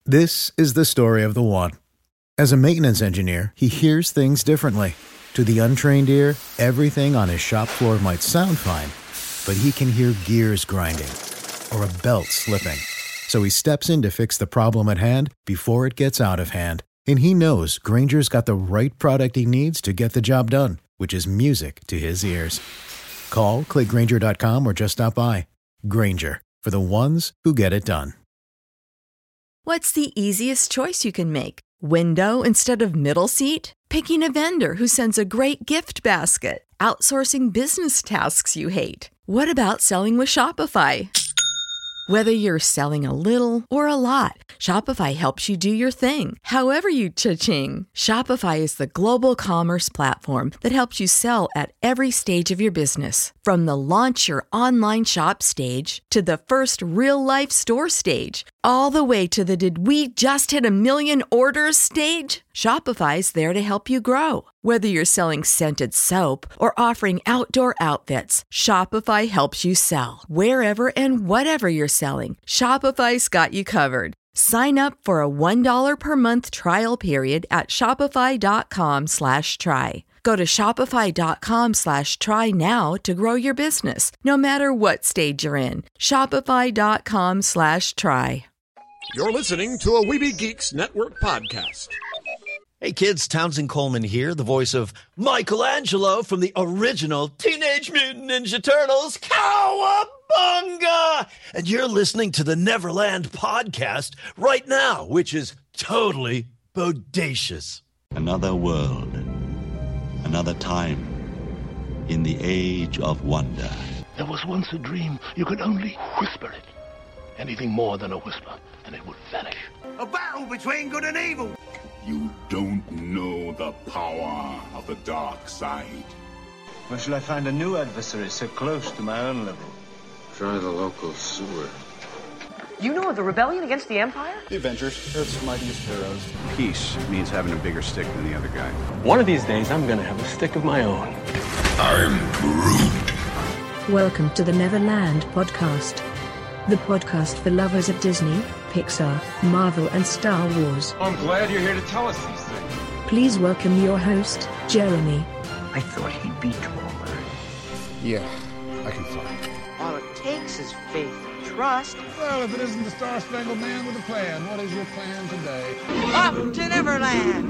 This is the story of the one. As a maintenance engineer, he hears things differently. To the untrained ear, everything on his shop floor might sound fine, but he can hear gears grinding or a belt slipping. So he steps in to fix the problem at hand before it gets out of hand. And he knows Grainger's got the right product he needs to get the job done, which is music to his ears. Call, click Grainger.com, or just stop by. Grainger, for the ones who get it done. What's the easiest choice you can make? Window instead of middle seat? Picking a vendor who sends a great gift basket? Outsourcing business tasks you hate? What about selling with Shopify? Whether you're selling a little or a lot, Shopify helps you do your thing, however you cha-ching. Shopify is the global commerce platform that helps you sell at every stage of your business. From the launch your online shop stage to the first real-life store stage, all the way to the did we just hit 1 million orders stage. Shopify's there to help you grow. Whether you're selling scented soap or offering outdoor outfits, Shopify helps you sell. Wherever and whatever you're selling, Shopify's got you covered. Sign up for a $1 per month trial period at shopify.com/try. Go to shopify.com/try now to grow your business, no matter what stage you're in. Shopify.com/try. You're listening to a Weeby Geeks Network podcast. Hey kids, Townsend Coleman here, the voice of Michelangelo from the original Teenage Mutant Ninja Turtles, Cowabunga! And you're listening to the Neverland podcast right now, which is totally bodacious. Another world, another time, in the age of wonder. There was once a dream. You could only whisper it. Anything more than a whisper, and it would vanish. A battle between good and evil. You don't know the power of the dark side. Where shall I find a new adversary so close to my own level? Try the local sewer. You know of the rebellion against the Empire? The Avengers, Earth's mightiest heroes. Peace means having a bigger stick than the other guy. One of these days, I'm gonna have a stick of my own. I'm Groot. Welcome to the Neverland podcast. The podcast for lovers of Disney, Pixar, Marvel, and Star Wars. I'm glad you're here to tell us these things. Please welcome your host, Jeremy. I thought he'd be taller. Yeah, I can fly. All it takes is faith and trust. Well, if it isn't the Star-Spangled Man with a plan, what is your plan today? Up to Neverland!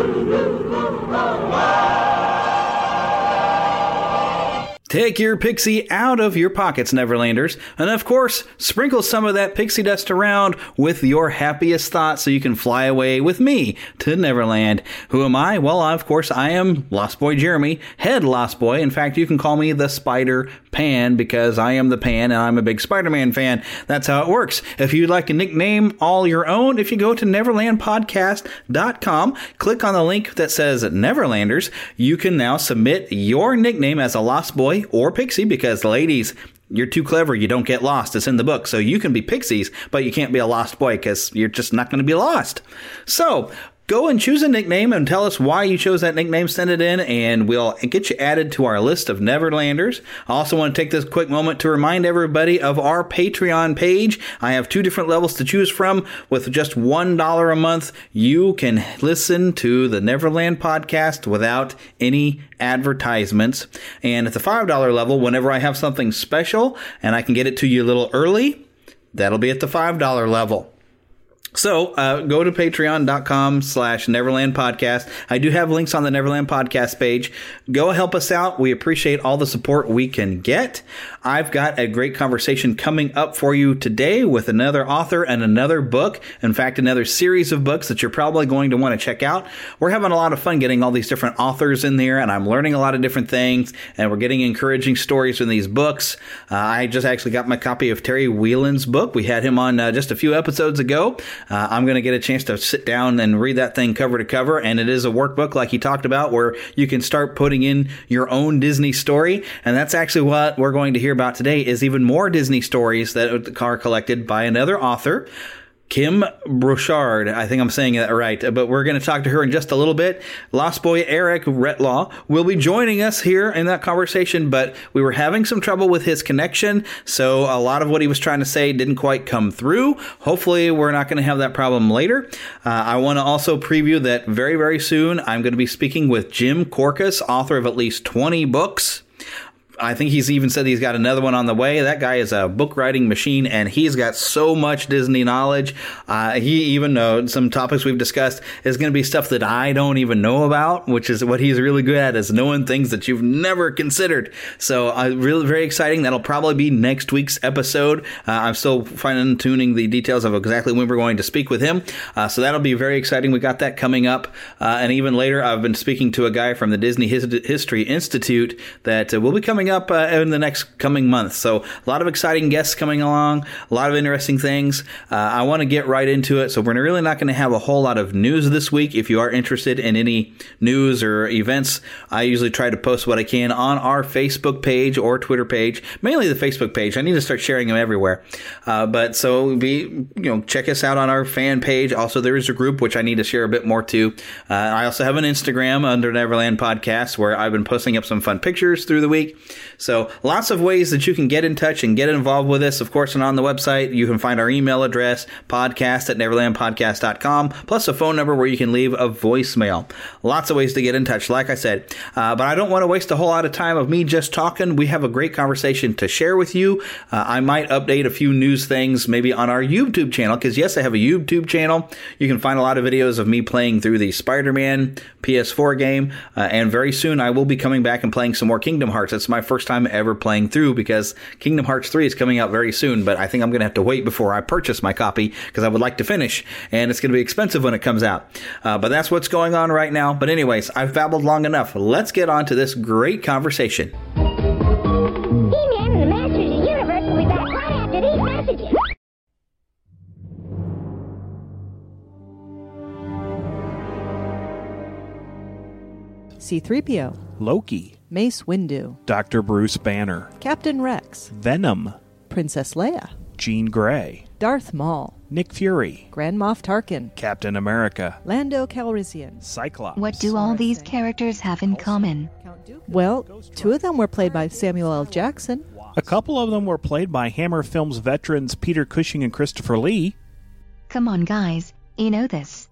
Take your pixie out of your pockets, Neverlanders, and of course, sprinkle some of that pixie dust around with your happiest thoughts so you can fly away with me to Neverland. Who am I? Well, of course, I am Lost Boy Jeremy, head Lost Boy. In fact, you can call me the Spider Pan because I am the Pan and I'm a big Spider-Man fan. That's how it works. If you'd like a nickname all your own, if you go to neverlandpodcast.com, click on the link that says Neverlanders, you can now submit your nickname as a Lost Boy or Pixie, because ladies, you're too clever, you don't get lost. It's in the book. So you can be Pixies, but you can't be a Lost Boy because you're just not going to be lost. So go and choose a nickname and tell us why you chose that nickname. Send it in and we'll get you added to our list of Neverlanders. I also want to take this quick moment to remind everybody of our Patreon page. I have 2 different levels to choose from. With just $1 a month, you can listen to the Neverland podcast without any advertisements. And at the $5 level, whenever I have something special and I can get it to you a little early, that'll be at the $5 level. So go to patreon.com/Neverland Podcast. I do have links on the Neverland Podcast page. Go help us out. We appreciate all the support we can get. I've got a great conversation coming up for you today with another author and another book. In fact, another series of books that you're probably going to want to check out. We're having a lot of fun getting all these different authors in there, and I'm learning a lot of different things, and we're getting encouraging stories in these books. I just actually got my copy of Terry Whelan's book. We had him on just a few episodes ago. I'm going to get a chance to sit down and read that thing cover to cover, and it is a workbook like he talked about where you can start putting in your own Disney story, and that's actually what we're going to hear about today is even more Disney stories that are collected by another author. Kim Brochard. I think I'm saying that right, but we're going to talk to her in just a little bit. Lost Boy Eric Retlaw will be joining us here in that conversation, but we were having some trouble with his connection, so a lot of what he was trying to say didn't quite come through. Hopefully, we're not going to have that problem later. I want to also preview that very, very soon I'm going to be speaking with Jim Korkis, author of at least 20 books. I think he's even said he's got another one on the way. That guy is a book writing machine, and he's got so much Disney knowledge. He even knows some topics we've discussed is going to be stuff that I don't even know about, which is what he's really good at, is knowing things that you've never considered. So really very exciting. That'll probably be next week's episode. I'm still fine-tuning the details of exactly when we're going to speak with him. So that'll be very exciting. We got that coming up. And even later, I've been speaking to a guy from the Disney History Institute that will be coming up in the next coming months. So a lot of exciting guests coming along, a lot of interesting things. I want to get right into it. So we're really not going to have a whole lot of news this week. If you are interested in any news or events, I usually try to post what I can on our Facebook page or Twitter page, mainly the Facebook page. I need to start sharing them everywhere. But so check us out on our fan page. Also, there is a group which I need to share a bit more to. I also have an Instagram under Neverland Podcast where I've been posting up some fun pictures through the week. So lots of ways that you can get in touch and get involved with us. Of course, and on the website, you can find our email address, podcast@neverlandpodcast.com, plus a phone number where you can leave a voicemail. Lots of ways to get in touch, like I said. But I don't want to waste a whole lot of time of me just talking. We have a great conversation to share with you. I might update a few news things maybe on our YouTube channel, because yes, I have a YouTube channel. You can find a lot of videos of me playing through the Spider-Man PS4 game. And very soon, I will be coming back and playing some more Kingdom Hearts. It's my first time ever playing through, because Kingdom Hearts 3 is coming out very soon, but I think I'm going to have to wait before I purchase my copy, because I would like to finish, and it's going to be expensive when it comes out. But that's what's going on right now. But anyways, I've babbled long enough. Let's get on to this great conversation. He-Man and the Masters of the Universe will be back right after these messages. C-3PO, Loki, Mace Windu, Dr. Bruce Banner, Captain Rex, Venom, Princess Leia, Jean Grey, Darth Maul, Nick Fury, Grand Moff Tarkin, Captain America, Lando Calrissian, Cyclops. What do all these characters have in common? Well, 2 of them were played by Samuel L. Jackson. A couple of them were played by Hammer Films veterans Peter Cushing and Christopher Lee. Come on, guys, you know this.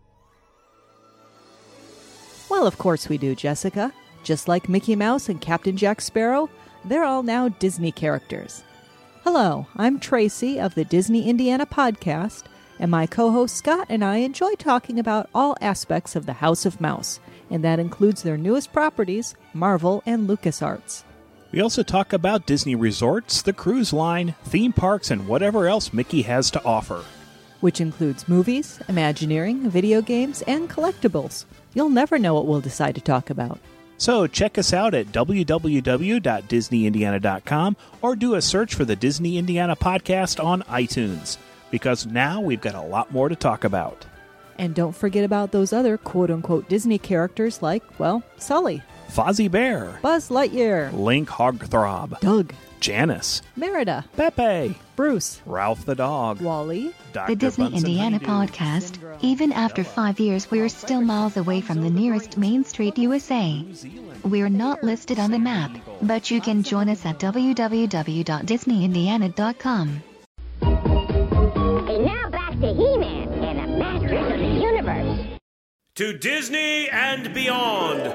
Well, of course we do, Jessica. Just like Mickey Mouse and Captain Jack Sparrow, they're all now Disney characters. Hello, I'm Tracy of the Disney Indiana Podcast, and my co-host Scott and I enjoy talking about all aspects of the House of Mouse, and that includes their newest properties, Marvel and LucasArts. We also talk about Disney resorts, the cruise line, theme parks, and whatever else Mickey has to offer. Which includes movies, Imagineering, video games, and collectibles. You'll never know what we'll decide to talk about. So check us out at www.disneyindiana.com or do a search for the Disney Indiana Podcast on iTunes, because now we've got a lot more to talk about. And don't forget about those other quote-unquote Disney characters like, well, Sully, Fozzie Bear, Buzz Lightyear, Link Hogthrob, Doug, Janice, Merida, Pepe, Bruce, Ralph the Dog, Wally, the Disney Indiana Podcast. Even after 5 years, we're still miles away from the nearest Main Street, USA. We're not listed on the map, but you can join us at www.disneyindiana.com. And now back to He-Man and the Masters of the Universe. To Disney and beyond.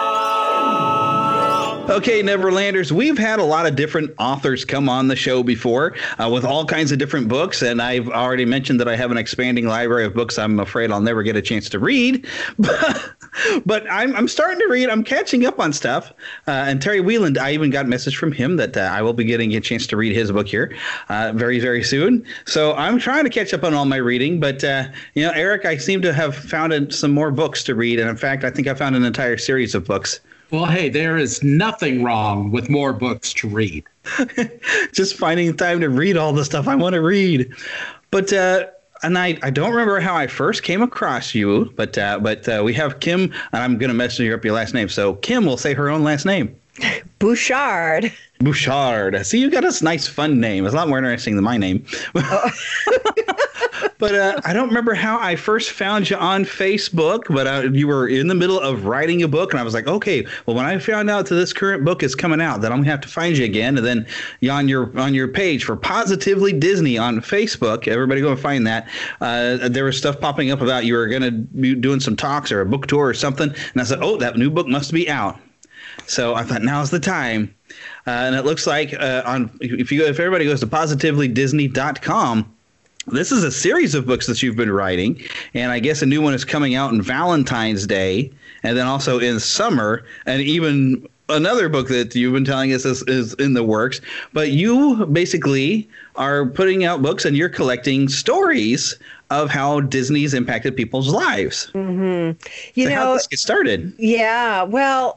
Okay, Neverlanders, we've had a lot of different authors come on the show before with all kinds of different books, and I've already mentioned that I have an expanding library of books I'm afraid I'll never get a chance to read, but I'm starting to read. I'm catching up on stuff, and Terry Wieland, I even got a message from him that I will be getting a chance to read his book here very, very soon, so I'm trying to catch up on all my reading, but, Eric, I seem to have found some more books to read, and in fact, I think I found an entire series of books. Well, hey, there is nothing wrong with more books to read. Just finding time to read all the stuff I want to read. But and I don't remember how I first came across you, but we have Kim, and I'm going to mess up your last name. So Kim will say her own last name. Bouchard. Bouchard. See, you got a nice, fun name. It's a lot more interesting than my name. But I don't remember how I first found you on Facebook, but you were in the middle of writing a book, and I was like, okay, well, when I found out that this current book is coming out, then I'm going to have to find you again. And then on your page for Positively Disney on Facebook, everybody go and find that. There was stuff popping up about you were going to be doing some talks or a book tour or something. And I said, oh, that new book must be out. So I thought, now's the time. And it looks like if everybody goes to positivelydisney.com, this is a series of books that you've been writing, and I guess a new one is coming out on Valentine's Day, and then also in summer, and even another book that you've been telling us is in the works. But you basically are putting out books, and you're collecting stories of how Disney's impacted people's lives. Mm-hmm. How did this get started? Yeah, well,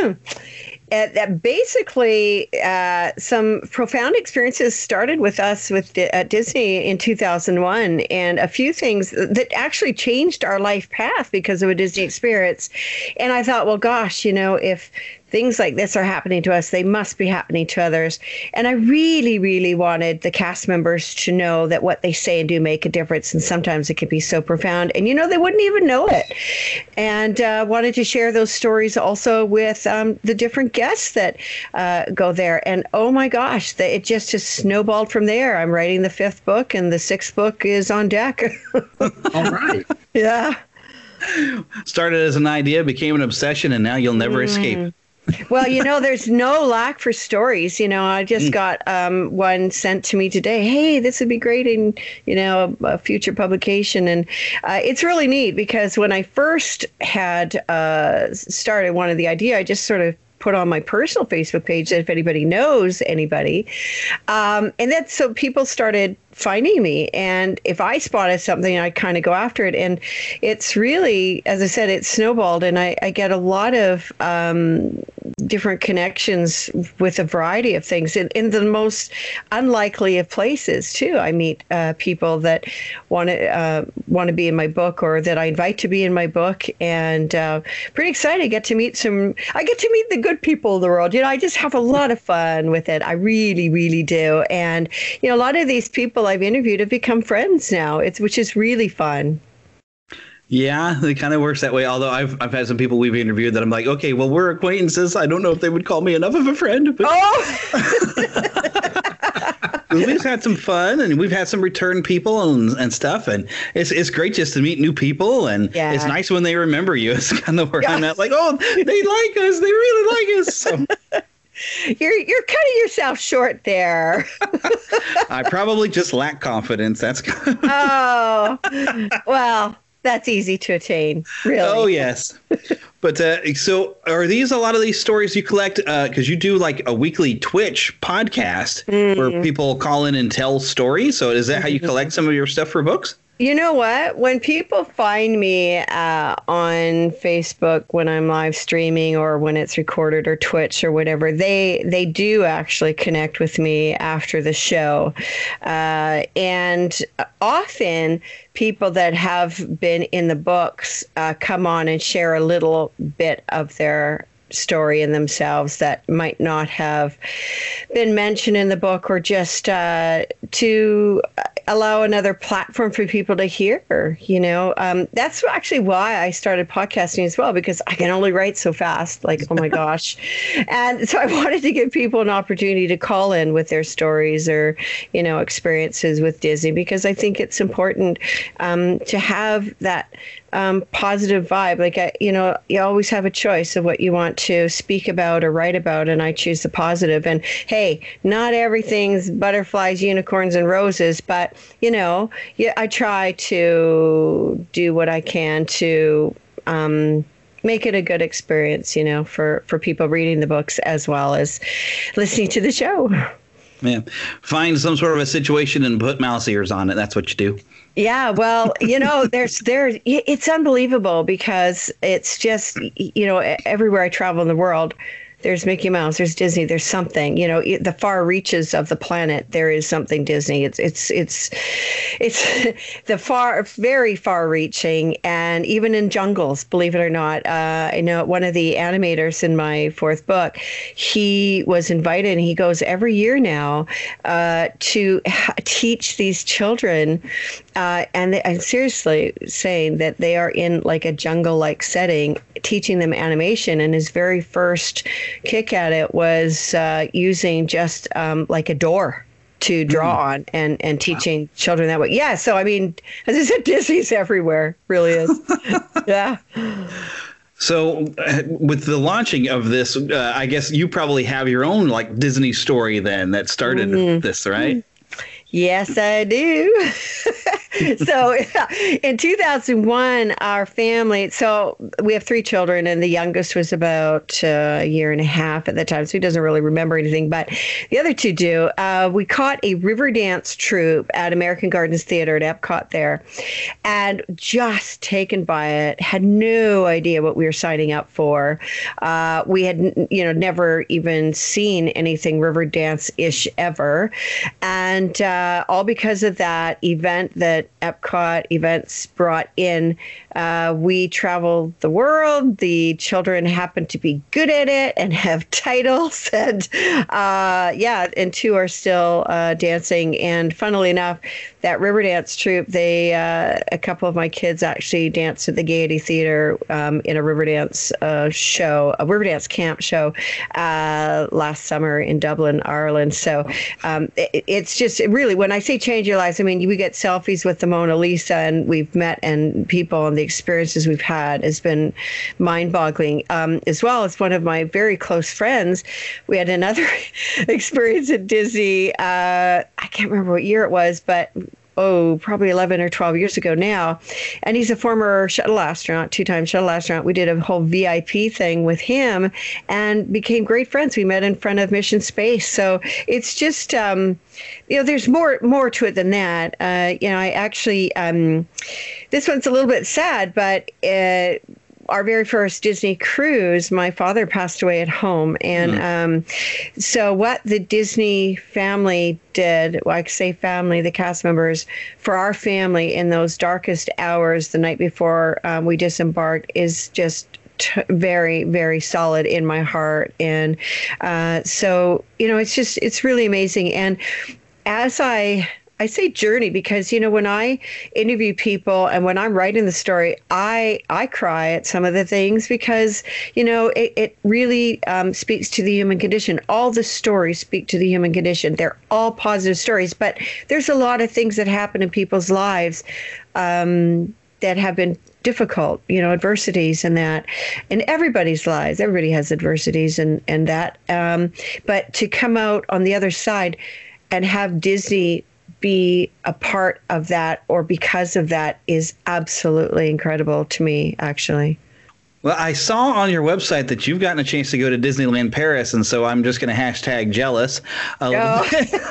basically, some profound experiences started with us at Disney in 2001, and a few things that actually changed our life path because of a Disney experience. And I thought, well, gosh, if things like this are happening to us, they must be happening to others. And I really, really wanted the cast members to know that what they say and do make a difference. And sometimes it can be so profound. And, they wouldn't even know it. And wanted to share those stories also with the different guests that go there. And, oh, my gosh, it just has snowballed from there. I'm writing the 5th book, and the 6th book is on deck. All right. Yeah. Started as an idea, became an obsession, and now you'll never escape. Well, there's no lack for stories. I just got one sent to me today. Hey, this would be great in, a future publication. And it's really neat because when I first had started one of the idea, I just sort of put on my personal Facebook page if anybody knows anybody. And that's so people started finding me. And if I spotted something, I kind of go after it. And it's really, as I said, it's snowballed. And I get a lot of different connections with a variety of things in the most unlikely of places, too. I meet people that want to be in my book or that I invite to be in my book. And pretty excited. I get to meet the good people of the world. I just have a lot of fun with it. I really, really do. And, a lot of these people I've interviewed have become friends now, which is really fun. Yeah, it kind of works that way. Although I've had some people we've interviewed that I'm like, okay, well, we're acquaintances. I don't know if they would call me enough of a friend. But we've had some fun, and we've had some return people and stuff. And it's great just to meet new people. And it's nice when they remember you. It's kind of where I'm at, like, oh, they like us. They really like us. So. You're cutting yourself short there. I probably just lack confidence. That's oh, well, that's easy to attain, really. Oh, yes. But so are a lot of these stories you collect because you do like a weekly Twitch podcast where people call in and tell stories? So is that how you collect some of your stuff for books? You know what? When people find me on Facebook when I'm live streaming or when it's recorded or Twitch or whatever, they do actually connect with me after the show. And often people that have been in the books come on and share a little bit of their story in themselves that might not have been mentioned in the book, or just to allow another platform for people to hear. That's actually why I started podcasting as well, because I can only write so fast, like, oh my gosh. And so I wanted to give people an opportunity to call in with their stories or, experiences with Disney, because I think it's important to have that positive vibe. Like, you always have a choice of what you want to speak about or write about, and I choose the positive. And hey, not everything's butterflies, unicorns, and roses, but I try to do what I can to make it a good experience, for people reading the books as well as listening to the show. Yeah, find some sort of a situation and put mouse ears on it. That's what you do. Yeah, well, it's unbelievable because it's just, everywhere I travel in the world, there's Mickey Mouse, there's Disney, there's something, the far reaches of the planet, there is something Disney. It's the very far reaching, and even in jungles, believe it or not. I know one of the animators in my 4th book, he was invited, and he goes every year now to teach these children And I'm seriously saying that they are in like a jungle-like setting, teaching them animation. And his very first kick at it was using just like a door to draw on and teaching children that way. Yeah. So, I mean, as I said, Disney's everywhere. Really is. Yeah. So with the launching of this, I guess you probably have your own like Disney story then that started this, right? Yes, I do. So in 2001, our family, so we have 3 children, and the youngest was about a year and a half at the time, so he doesn't really remember anything, but the other 2 do. We caught a river dance troupe at American Gardens Theater at Epcot there, and just taken by it, had no idea what we were signing up for. We had, never even seen anything river dance-ish ever, and all because of that event that Epcot Events brought in. We traveled the world. The children happened to be good at it and have titles. And and 2 are still dancing. And funnily enough, that river dance troupe, a couple of my kids actually danced at the Gaiety Theater in a river dance show, a river dance camp show last summer in Dublin, Ireland. So it's just really, when I say change your lives, I mean, we get selfies with the Mona Lisa, and we've met and people, and the experiences we've had has been mind-boggling. As well as one of my very close friends, we had another experience at Disney. I can't remember what year it was, but probably 11 or 12 years ago now. And he's a former shuttle astronaut, 2-time shuttle astronaut. We did a whole VIP thing with him and became great friends. We met in front of Mission Space. So it's just, there's more to it than that. I actually, this one's a little bit sad, but our very first Disney cruise, my father passed away at home. And so what the Disney family did, well, I say family, the cast members, for our family in those darkest hours the night before we disembarked is just very, very solid in my heart. And so, it's really amazing. And as I say journey because, when I interview people and when I'm writing the story, I cry at some of the things because, it really speaks to the human condition. All the stories speak to the human condition. They're all positive stories, but there's a lot of things that happen in people's lives that have been difficult, adversities and that, in everybody's lives. Everybody has adversities and that. But to come out on the other side and have Disney be a part of that or because of that is absolutely incredible to me, actually. Well, I saw on your website that you've gotten a chance to go to Disneyland Paris, and so I'm just going to hashtag jealous a little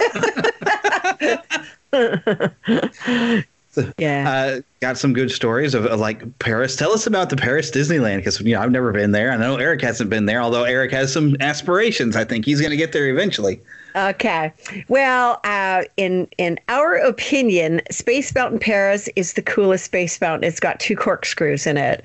bit. Yeah. Got some good stories of like Paris. Tell us about the Paris Disneyland, because I've never been there. I know Eric hasn't been there, although Eric has some aspirations. I think he's going to get there eventually. Okay. Well, in our opinion, Space Mountain Paris is the coolest space mountain. It's got 2 corkscrews in it.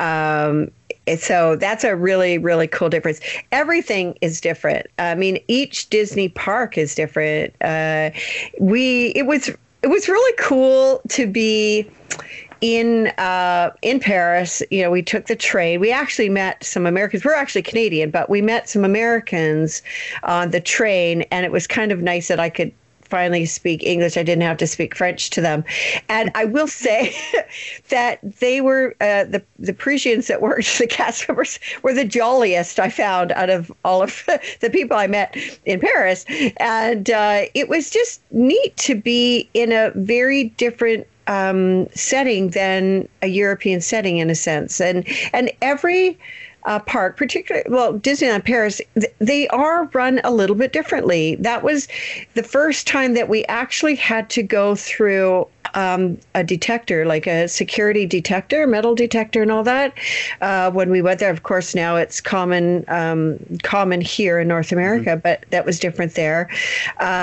So that's a really, really cool difference. Everything is different. I mean, each Disney park is different. It was really cool to be in Paris. We took the train. We actually met some Americans. We're actually Canadian, but we met some Americans on the train, and it was kind of nice that I could finally speak English. I didn't have to speak French to them. And I will say that they were, the Parisians that worked, the cast members, were the jolliest I found out of all of the people I met in Paris. And it was just neat to be in a very different setting than a European setting, in a sense. And every park, particularly, Disneyland Paris, they are run a little bit differently. That was the first time that we actually had to go through a detector, like a security detector, metal detector and all that. When we went there, of course, now it's common here in North America, but that was different there.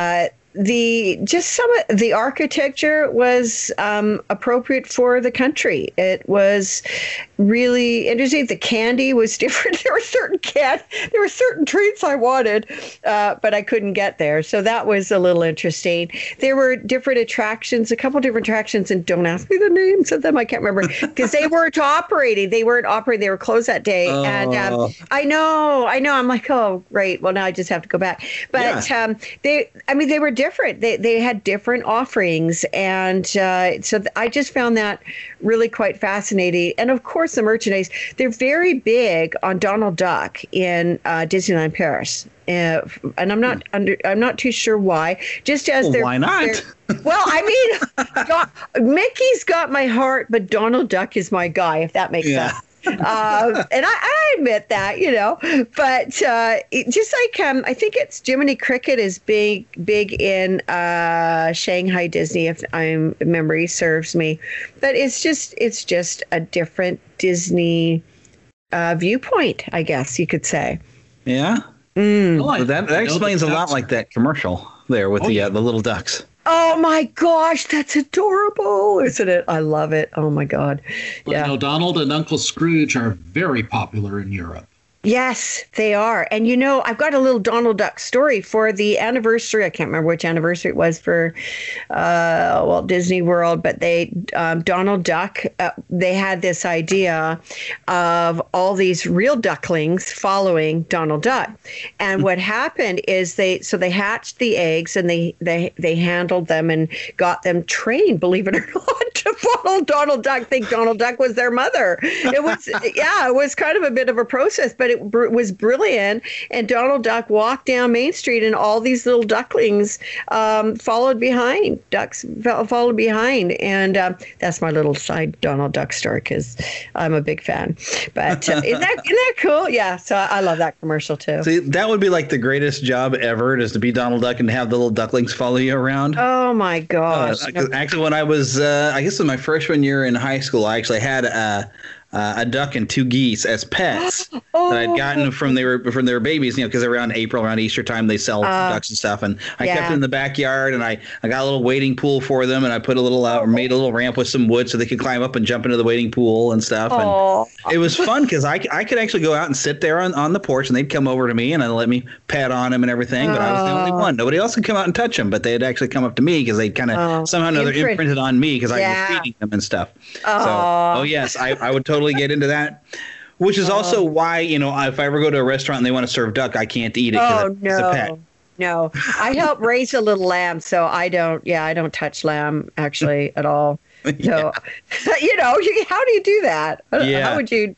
some of the architecture was appropriate for the country. It was really interesting. The candy was different. There were certain treats I wanted, but I couldn't get there. So that was a little interesting. There were different attractions, a couple different attractions, and don't ask me the names of them. I can't remember because they weren't operating. They were closed that day. And I know. I'm like, oh, right. Well, now I just have to go back. But they were different. They had different offerings. And so I just found that really quite fascinating. And of course, the merchandise, they're very big on Donald Duck in Disneyland Paris. And I'm not too sure why. Just as why not? Well, I mean, Mickey's got my heart, but Donald Duck is my guy, if that makes sense. And I admit that, but just like I think it's Jiminy Cricket is big in Shanghai Disney, if memory serves me. But it's just a different Disney viewpoint, I guess you could say. Yeah. Well, that explains a lot, like that commercial there with the little ducks. Oh my gosh, that's adorable, isn't it? I love it. Oh my God. Yeah. Donald and Uncle Scrooge are very popular in Europe. Yes, they are. And I've got a little Donald Duck story for the anniversary. I can't remember which anniversary it was for Walt Disney World, but Donald Duck, they had this idea of all these real ducklings following Donald Duck. And what happened is they hatched the eggs and they handled them and got them trained, believe it or not, to follow Donald Duck, think Donald Duck was their mother. It was kind of a bit of a process, but it was brilliant. And Donald Duck walked down Main Street, and all these little ducklings followed behind. Ducks followed behind, and that's my little side Donald Duck story because I'm a big fan. But isn't that cool? Yeah. So I love that commercial too. See, that would be like the greatest job ever, is to be Donald Duck and have the little ducklings follow you around. Oh my gosh! Actually, when I was, I guess in my freshman year in high school, I actually had a duck and two geese as pets that I'd gotten from their babies, because around April, around Easter time, they sell ducks and stuff. And I kept it in the backyard, and I got a little wading pool for them, and I put made a little ramp with some wood so they could climb up and jump into the wading pool and stuff. And it was fun because I could actually go out and sit there on the porch, and they'd come over to me and let me pet on them and everything. But I was the only one. Nobody else could come out and touch them, but they'd actually come up to me because they'd kind of somehow or another imprinted on me because I was feeding them and stuff. So, yes, I would totally get into that, which is also why, if I ever go to a restaurant and they want to serve duck, I can't eat it because it's a pet. No, I help raise a little lamb, so I don't touch lamb actually at all. So, how do you do that? How would you?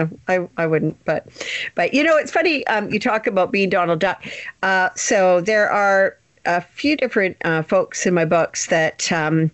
I wouldn't, but it's funny. You talk about being Donald Duck. So there are a few different folks in my books that,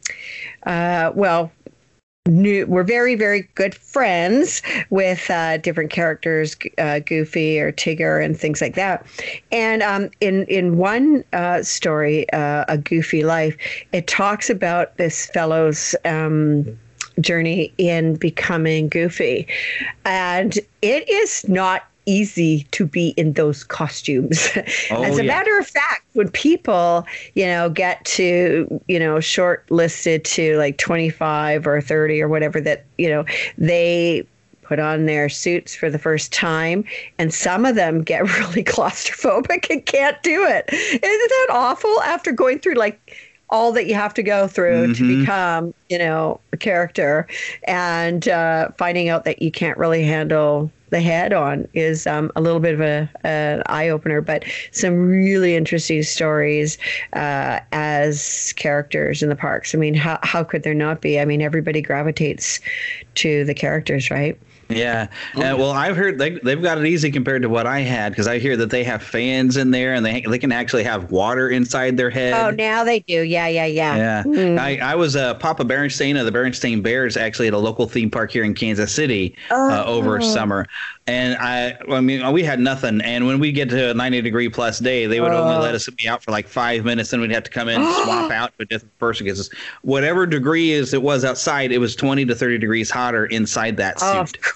we're very, very good friends with different characters, Goofy or Tigger and things like that. And in one story, A Goofy Life, it talks about this fellow's journey in becoming Goofy. And it is not easy to be in those costumes. As a matter of fact, when people, get to, shortlisted to like 25 or 30 or whatever, that, they put on their suits for the first time, and some of them get really claustrophobic and can't do it. Isn't that awful after going through like all that you have to go through to become, a character, and finding out that you can't really handle the head on is a little bit of an eye-opener, but some really interesting stories as characters in the parks. I mean, how could there not be? I mean, everybody gravitates to the characters, right? Yeah. Well, I've heard they've got it easy compared to what I had, because I hear that they have fans in there and they can actually have water inside their head. Oh, now they do. Yeah. Yeah. I was Papa Berenstain of the Berenstain Bears actually at a local theme park here in Kansas City over summer. And I mean, we had nothing. And when we get to a 90-degree plus day, they would only let us be out for like 5 minutes. Then we'd have to come in and swap out to a different person, because whatever degree it was outside, it was 20 to 30 degrees hotter inside that suit.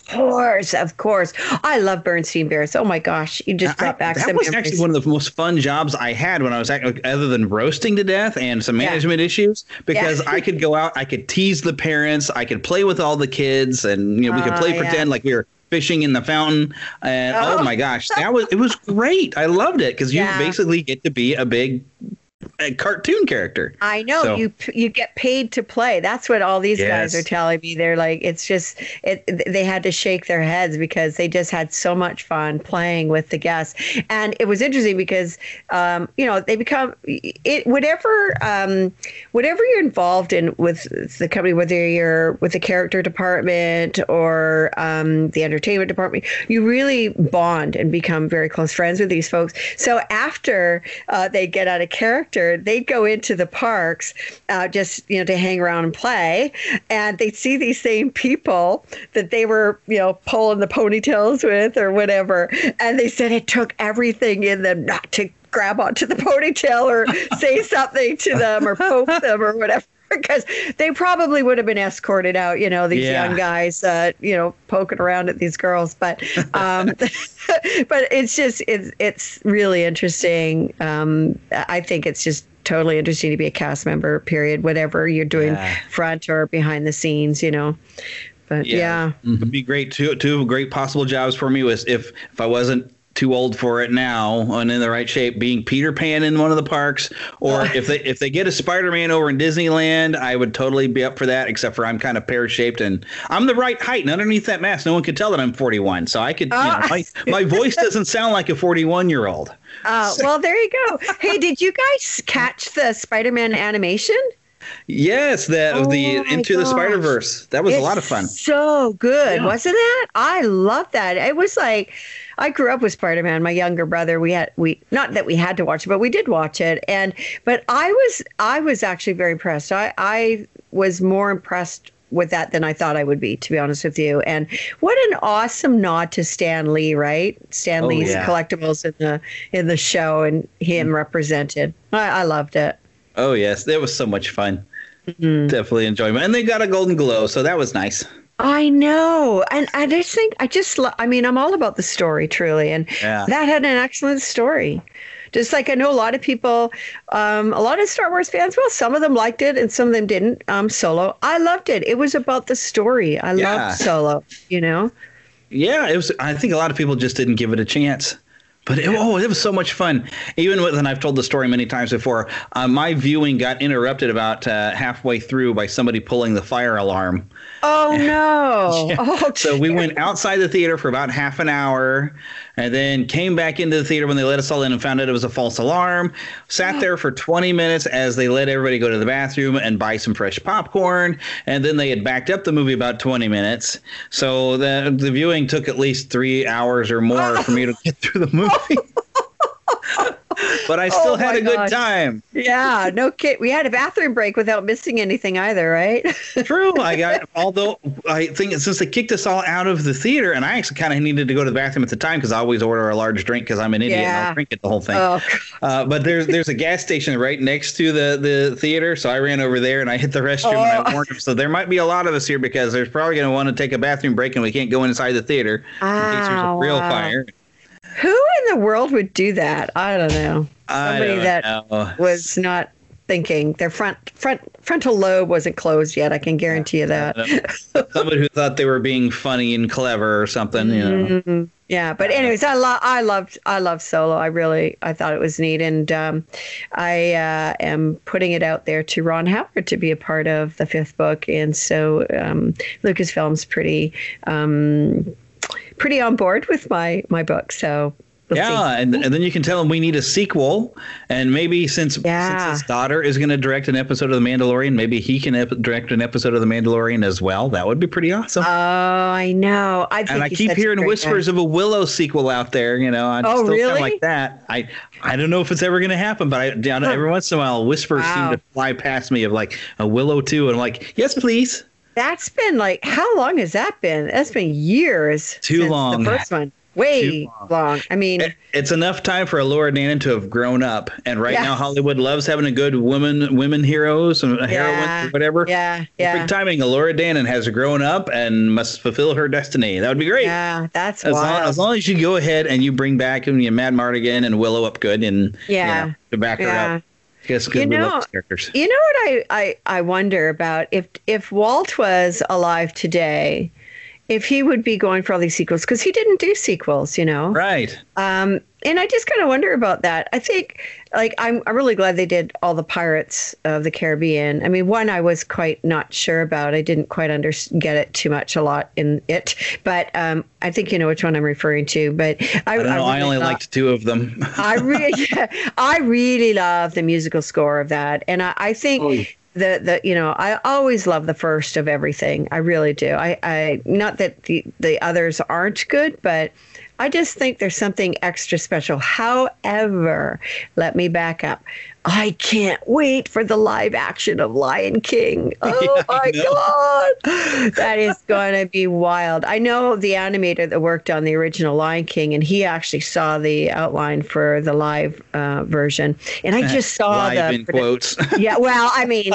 Of course. I love Bernstein Bears. Oh my gosh, you just brought back some memories. That was actually one of the most fun jobs I had when I was other than roasting to death and some management issues, because I could go out, I could tease the parents, I could play with all the kids, and we could play pretend like we were fishing in the fountain, and oh my gosh, it was great. I loved it because you basically get to be a big cartoon character. I know. So, you get paid to play. That's what all these guys are telling me. They're like, it's just they had to shake their heads because they just had so much fun playing with the guests. And it was interesting because they become whatever you're involved in with the company, whether you're with the character department or the entertainment department, you really bond and become very close friends with these folks. So after they get out of character, they'd go into the parks just to hang around and play, and they'd see these same people that they were pulling the ponytails with or whatever, and they said it took everything in them not to grab onto the ponytail or say something to them or poke them or whatever, because they probably would have been escorted out, these young guys, poking around at these girls. But but it's really interesting. I think it's just totally interesting to be a cast member, period, whatever you're doing front or behind the scenes, But it'd be great. Two great possible jobs for me was if I wasn't too old for it now and in the right shape, being Peter Pan in one of the parks, or if they get a Spider-Man over in Disneyland, I would totally be up for that, except for I'm kind of pear-shaped and I'm the right height, and underneath that mask no one could tell that I'm 41, so I could my voice doesn't sound like a 41-year-old. Well, there you go. Hey, did you guys catch the Spider-Man animation? Yes, the Into the Spider-Verse. That was a lot of fun. So good, wasn't it? I love that. It was like, I grew up with Spider-Man. My younger brother, we not that we had to watch it, but we did watch it. But I was actually very impressed. I was more impressed with that than I thought I would be, to be honest with you. And what an awesome nod to Stan Lee, right? Stan Lee's collectibles in the show, and him represented. I loved it. Oh, yes. That was so much fun. Mm-hmm. Definitely enjoyment. And they got a Golden Glow, so that was nice. I know. And I just think, I'm all about the story, truly. And that had an excellent story. Just like I know a lot of people, a lot of Star Wars fans, well, some of them liked it and some of them didn't. Solo. I loved it. It was about the story. I loved Solo, Yeah, it was. I think a lot of people just didn't give it a chance. But it was so much fun. Even and I've told the story many times before, my viewing got interrupted about halfway through by somebody pulling the fire alarm. Oh, no. Oh, so we went outside the theater for about half an hour and then came back into the theater when they let us all in and found out it was a false alarm. Sat there for 20 minutes as they let everybody go to the bathroom and buy some fresh popcorn. And then they had backed up the movie about 20 minutes. So the viewing took at least 3 hours or more for me to get through the movie. But I still had a good time. Yeah, no kid. We had a bathroom break without missing anything either, right? True. Although I think since they kicked us all out of the theater, and I actually kind of needed to go to the bathroom at the time because I always order a large drink because I'm an idiot and I'll drink it the whole thing. Oh, but there's a gas station right next to the theater, so I ran over there and I hit the restroom and I warned them. So there might be a lot of us here because there's probably going to want to take a bathroom break and we can't go inside the theater in case there's a real fire. Who in the world would do that? I don't know. Somebody that was not thinking. Their frontal lobe wasn't closed yet. I can guarantee you that. Somebody who thought they were being funny and clever or something. Mm-hmm. Yeah, but anyways, I loved Solo. I thought it was neat, and I am putting it out there to Ron Howard to be a part of the 5th book, and so Lucasfilm's pretty on board with my book, so we'll see. And then you can tell him we need a sequel, and maybe since his daughter is going to direct an episode of The Mandalorian, maybe he can direct an episode of The Mandalorian as well. That would be pretty awesome. Oh, I know. I keep hearing whispers of a Willow sequel out there. Really? Like that. I don't know if it's ever going to happen, but every once in a while, whispers seem to fly past me of like a Willow 2, and I'm like, yes, please. That's been how long has that been? That's been years. Too long. The first one. way long. I mean, it's enough time for Laura Dannon to have grown up, and now Hollywood loves having a good women heroes and heroines or whatever. Perfect timing. Laura Dannon has grown up and must fulfill her destiny. That would be great. Yeah, that's wild. As long as you go ahead and you bring back Mad Mardigan and Willow Upgood and to back her up. Yes, good characters. You know what I wonder about if Walt was alive today, if he would be going for all these sequels, because he didn't do sequels, Right. And I just kind of wonder about that. I think, I'm really glad they did all the Pirates of the Caribbean. I mean, one I was quite not sure about. I didn't quite get it too much, a lot in it. But I think you know which one I'm referring to. But I don't know. I only liked two of them. I really love the musical score of that, and I think. I always love the first of everything. I really do. I not that the others aren't good, but I just think there's something extra special. However, let me back up. I can't wait for the live action of Lion King. Oh my God. That is going to be wild. I know the animator that worked on the original Lion King, and he actually saw the outline for the live version. And I just saw live in quotes. Yeah, well, I mean,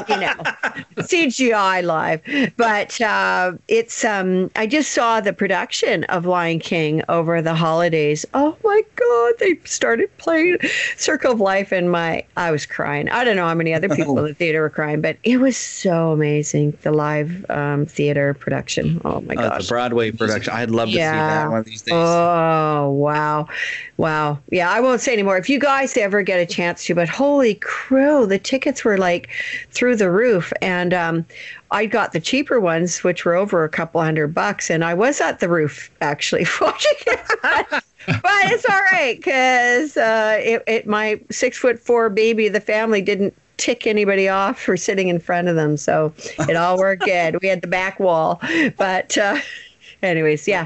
CGI live. But it's I just saw the production of Lion King over the holidays. Oh my God, they started playing Circle of Life, and I was crying. I don't know how many other people in the theater were crying, but it was so amazing, the live theater production. Oh my gosh. The Broadway production. I'd love to see that one of these days. Oh, wow. Yeah, I won't say anymore. If you guys ever get a chance to, but holy crow, the tickets were through the roof. And I got the cheaper ones, which were over a couple $100, and I was at the roof actually watching it. But it's all right, because my 6'4" baby, the family didn't tick anybody off for sitting in front of them, so it all worked good. We had the back wall, but anyways, yeah.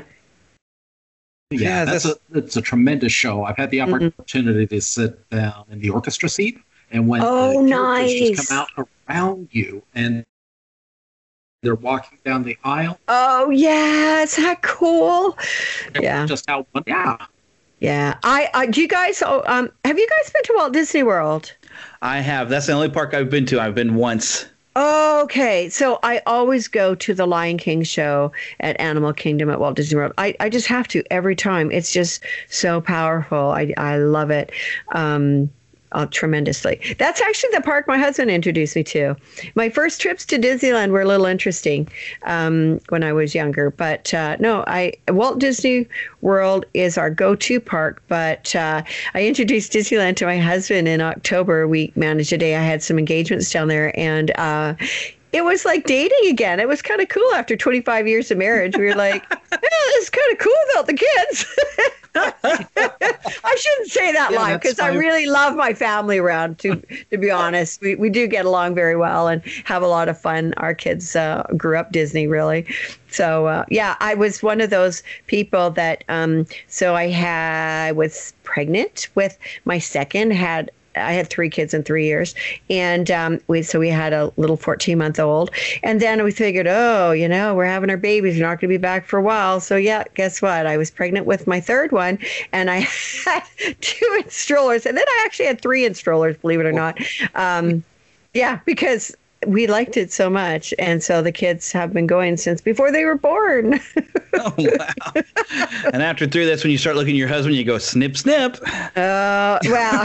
Yeah, it's a tremendous show. I've had the opportunity to sit down in the orchestra seat, and when the characters just come out around you and they're walking down the aisle. Oh yeah, is that cool? Yeah, just how Yeah, I do. You guys, have you guys been to Walt Disney World? I have. That's the only park I've been to. I've been once. Okay, so I always go to the Lion King show at Animal Kingdom at Walt Disney World. I just have to every time. It's just so powerful. I love it. Tremendously. That's actually the park my husband introduced me to. My first trips to Disneyland were a little interesting when I was younger, but Walt Disney World is our go-to park. But I introduced Disneyland to my husband in October. We managed a day. I had some engagements down there, and it was like dating again. It was kind of cool after 25 years of marriage. We were like, it's kind of cool without the kids. I shouldn't say that live, because I really love my family around, to be honest. We do get along very well and have a lot of fun. Our kids grew up Disney, really. So, I was one of those people that, I was pregnant with my second, I had 3 kids in 3 years, and we had a little 14-month-old, and then we figured, we're having our babies, we're not going to be back for a while. So guess what? I was pregnant with my third one, and I had 2 in strollers, and then I actually had 3 in strollers, believe it or not. Because we liked it so much, and so the kids have been going since before they were born. Oh, wow. And after 3, that's when you start looking at your husband, you go, snip, snip. Well.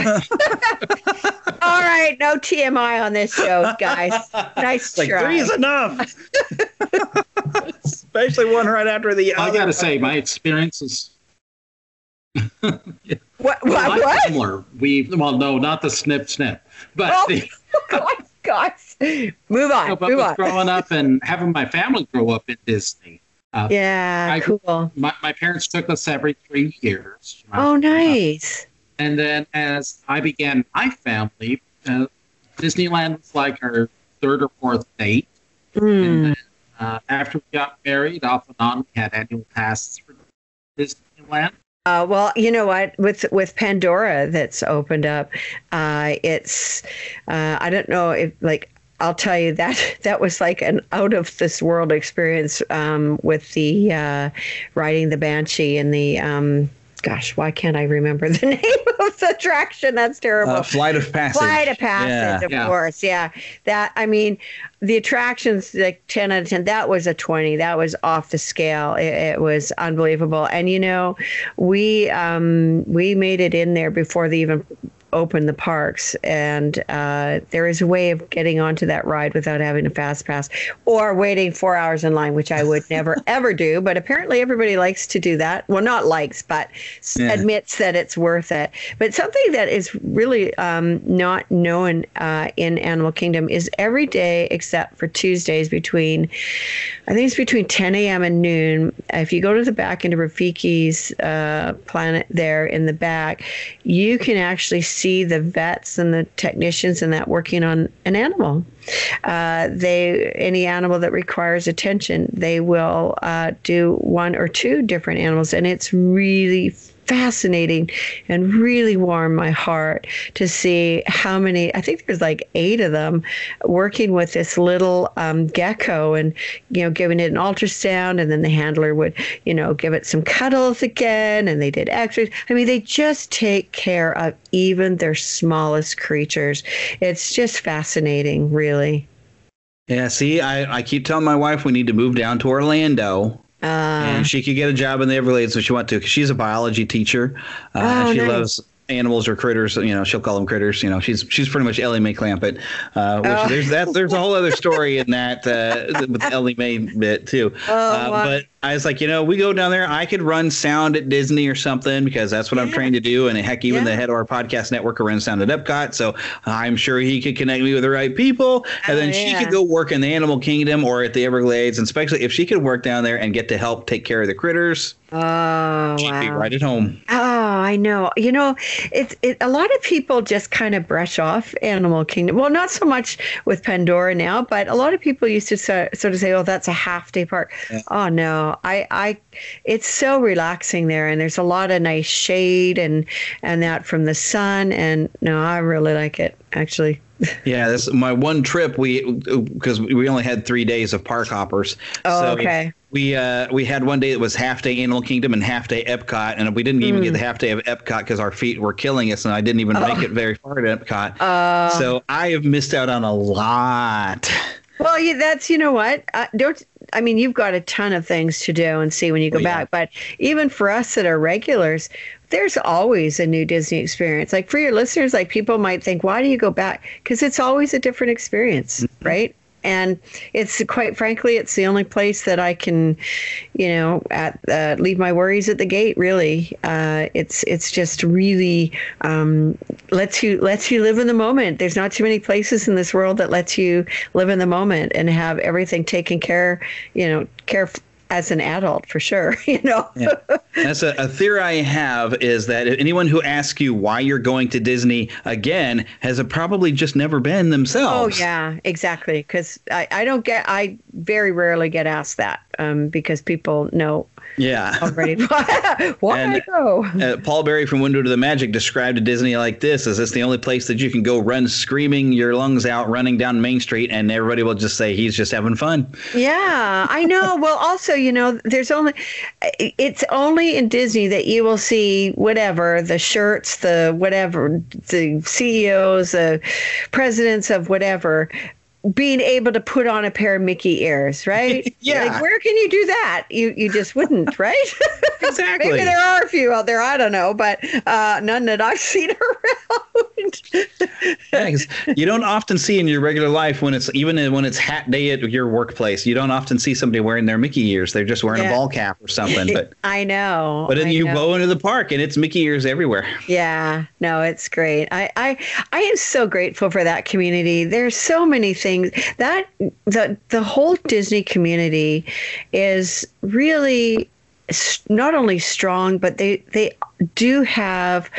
All right, no TMI on this show, guys. Nice try. 3 is enough. Especially one right after the other. I got to say, my experience is... What? Similar. No, not the snip, snip. But Guys, move on. Growing up and having my family grow up in Disney. Cool. My parents took us every 3 years. Oh, nice. And then as I began my family, Disneyland was like our 3rd or 4th date. And then after we got married, off and on, we had annual passes for Disneyland. Well, you know what? With Pandora that's opened up, it's I don't know if I'll tell you that was like an out of this world experience with the riding the Banshee and the gosh, why can't I remember the name of the attraction? That's terrible. Flight of Passage. Flight of Passage, of course. Yeah. That, I mean, the attractions, like 10 out of 10, that was a 20. That was off the scale. It was unbelievable. And, you know, we made it in there before they even open the parks, and there is a way of getting onto that ride without having a fast pass or waiting 4 hours in line, which I would never ever do, but apparently everybody likes to do that. Well, not likes, but admits that it's worth it. But something that is really not known in Animal Kingdom is every day except for Tuesdays between 10 a.m. and noon. If you go to the back into Rafiki's planet there in the back, you can actually see the vets and the technicians and that working on an animal. Any animal that requires attention, they will do one or two different animals, and it's really fascinating and really warmed my heart to see how many, I think there's like 8 of them working with this little gecko and, you know, giving it an ultrasound, and then the handler would, you know, give it some cuddles again, and they did x-rays. I mean, they just take care of even their smallest creatures. It's just fascinating, really. Yeah, see, I keep telling my wife we need to move down to Orlando. And she could get a job in the Everglades if she wants to, because she's a biology teacher. And she loves animals or critters. You know, she'll call them critters. You know, she's pretty much Ellie Mae Clampett. There's a whole other story in that with the Ellie Mae bit too. But I was like, you know, we go down there. I could run sound at Disney or something, because that's what I'm trained to do. And heck, even the head of our podcast network runs sound at Epcot. So I'm sure he could connect me with the right people. And then she could go work in the Animal Kingdom or at the Everglades. And especially if she could work down there and get to help take care of the critters. She'd be right at home. I know. You know, a lot of people just kind of brush off Animal Kingdom. Well, not so much with Pandora now, but a lot of people used to sort of say, "Oh, that's a half-day park." Yeah. Oh no, it's so relaxing there, and there's a lot of nice shade and that from the sun, and no, I really like it actually. Yeah, this is my one trip. Because we only had 3 days of park hoppers. Oh, so okay. We had one day that was half day Animal Kingdom and half day Epcot, and we didn't even get the half day of Epcot because our feet were killing us, and I didn't even make it very far to Epcot. So I have missed out on a lot. Well, that's, you know what? I mean, you've got a ton of things to do and see when you go back, but even for us that are regulars, there's always a new Disney experience. Like for your listeners, like people might think, why do you go back? Because it's always a different experience, right? And it's quite frankly, it's the only place that I can, you know, leave my worries at the gate. Really, it's just really lets you live in the moment. There's not too many places in this world that lets you live in the moment and have everything taken care as an adult, for sure, you know. Yeah. That's a theory I have, is that anyone who asks you why you're going to Disney again has probably just never been themselves. Oh, yeah, exactly. Because I very rarely get asked that because people know. Yeah. Already. Why I go? Paul Berry from Window to the Magic described Disney like this: is this the only place that you can go run screaming your lungs out, running down Main Street, and everybody will just say he's just having fun? Yeah, I know. Well, also, you know, it's only in Disney that you will see whatever, the shirts, the whatever, the CEOs, the presidents of whatever, being able to put on a pair of Mickey ears, right? Yeah. Like, where can you do that? You just wouldn't, right? Exactly. Maybe there are a few out there, I don't know, but none that I've seen around. Yeah, 'cause you don't often see in your regular life when it's hat day at your workplace, you don't often see somebody wearing their Mickey ears. They're just wearing a ball cap or something. But I know. But then you go into the park and it's Mickey ears everywhere. Yeah, no, it's great. I am so grateful for that community. There's so many things that the whole Disney community is really not only strong, but they do have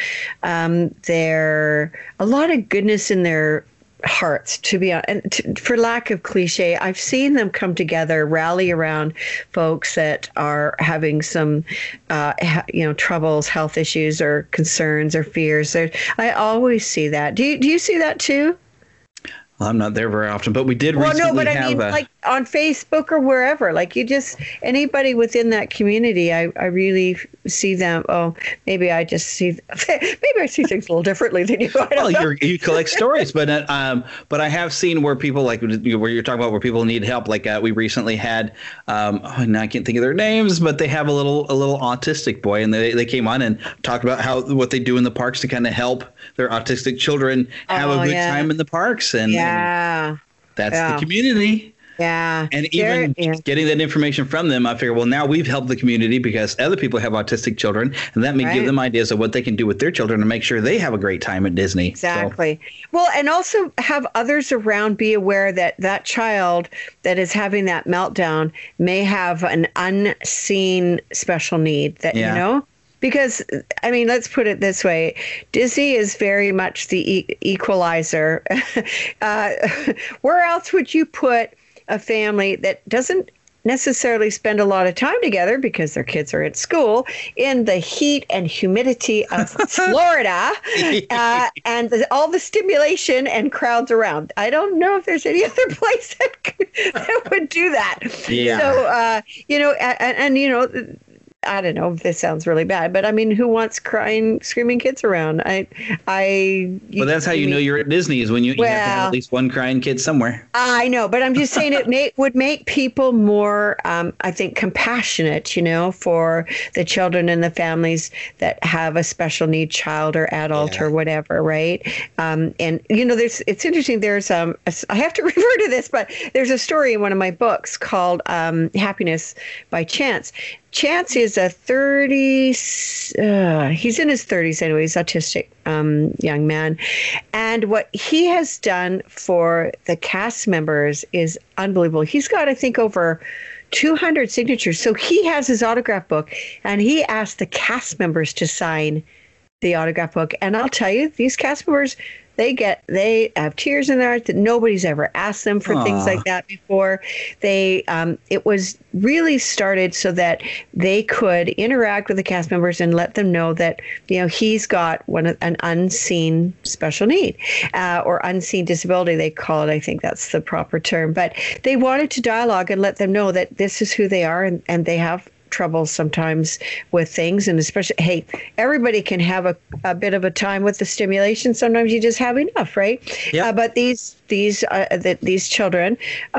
a lot of goodness in their hearts, to be honest. And for lack of cliche, I've seen them come together, rally around folks that are having some troubles, health issues or concerns or fears. I always see that. Do you see that too? Well, I'm not there very often, but we did recently have... like on Facebook or wherever. Like you just, anybody within that community, I really see them. Oh, maybe I just see, maybe I see things a little differently than you. You collect stories, but I have seen where people like where you're talking about where people need help. Like we recently had, now I can't think of their names, but they have a little autistic boy, and they came on and talked about what they do in the parks to kind of help their autistic children have a good time in the parks, and that's the community. Yeah. And even getting that information from them, I figure, well, now we've helped the community because other people have autistic children, and that may give them ideas of what they can do with their children to make sure they have a great time at Disney. Exactly. So. Well, and also have others around be aware that that child that is having that meltdown may have an unseen special need that, you know? Because, I mean, let's put it this way. Disney is very much the equalizer. Where else would you put a family that doesn't necessarily spend a lot of time together because their kids are at school in the heat and humidity of Florida and all the stimulation and crowds around? I don't know if there's any other place that would do that. Yeah. So, you know, and you know, I don't know if this sounds really bad, but I mean, who wants crying, screaming kids around? Well, that's how you know you're at Disney is when you have to have at least one crying kid somewhere. I know, but I'm just saying it would make people more, I think, compassionate, you know, for the children and the families that have a special need child or adult or whatever, right? And you know, it's interesting. There's I have to refer to this, but there's a story in one of my books called Happiness by Chance. Chance is a he's in his 30s anyway, he's autistic young man. And what he has done for the cast members is unbelievable. He's got, I think, over 200 signatures. So he has his autograph book, and he asked the cast members to sign the autograph book. And I'll tell you, these cast members, they have tears in their eyes that nobody's ever asked them for things like that before. It was really started so that they could interact with the cast members and let them know that, you know, he's got an unseen special need or unseen disability, they call it. I think that's the proper term. But they wanted to dialogue and let them know that this is who they are, and they have trouble sometimes with things, and especially, hey, everybody can have a bit of a time with the stimulation. Sometimes you just have enough, right? Yep. But these children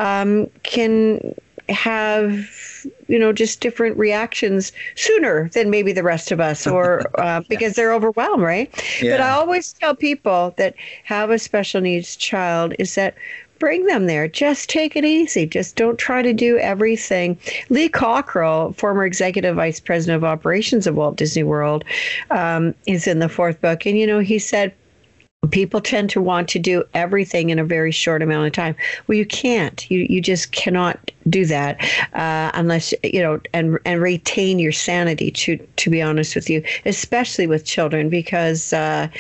can have, you know, just different reactions sooner than maybe the rest of us, or because they're overwhelmed, right? Yeah. But I always tell people that have a special needs child is that bring them there. Just take it easy. Just don't try to do everything. Lee Cockrell, former executive vice president of operations of Walt Disney World, is in the fourth book. And, you know, he said, people tend to want to do everything in a very short amount of time. Well, you can't. You just cannot do that unless, you know, and retain your sanity, to be honest with you, especially with children, because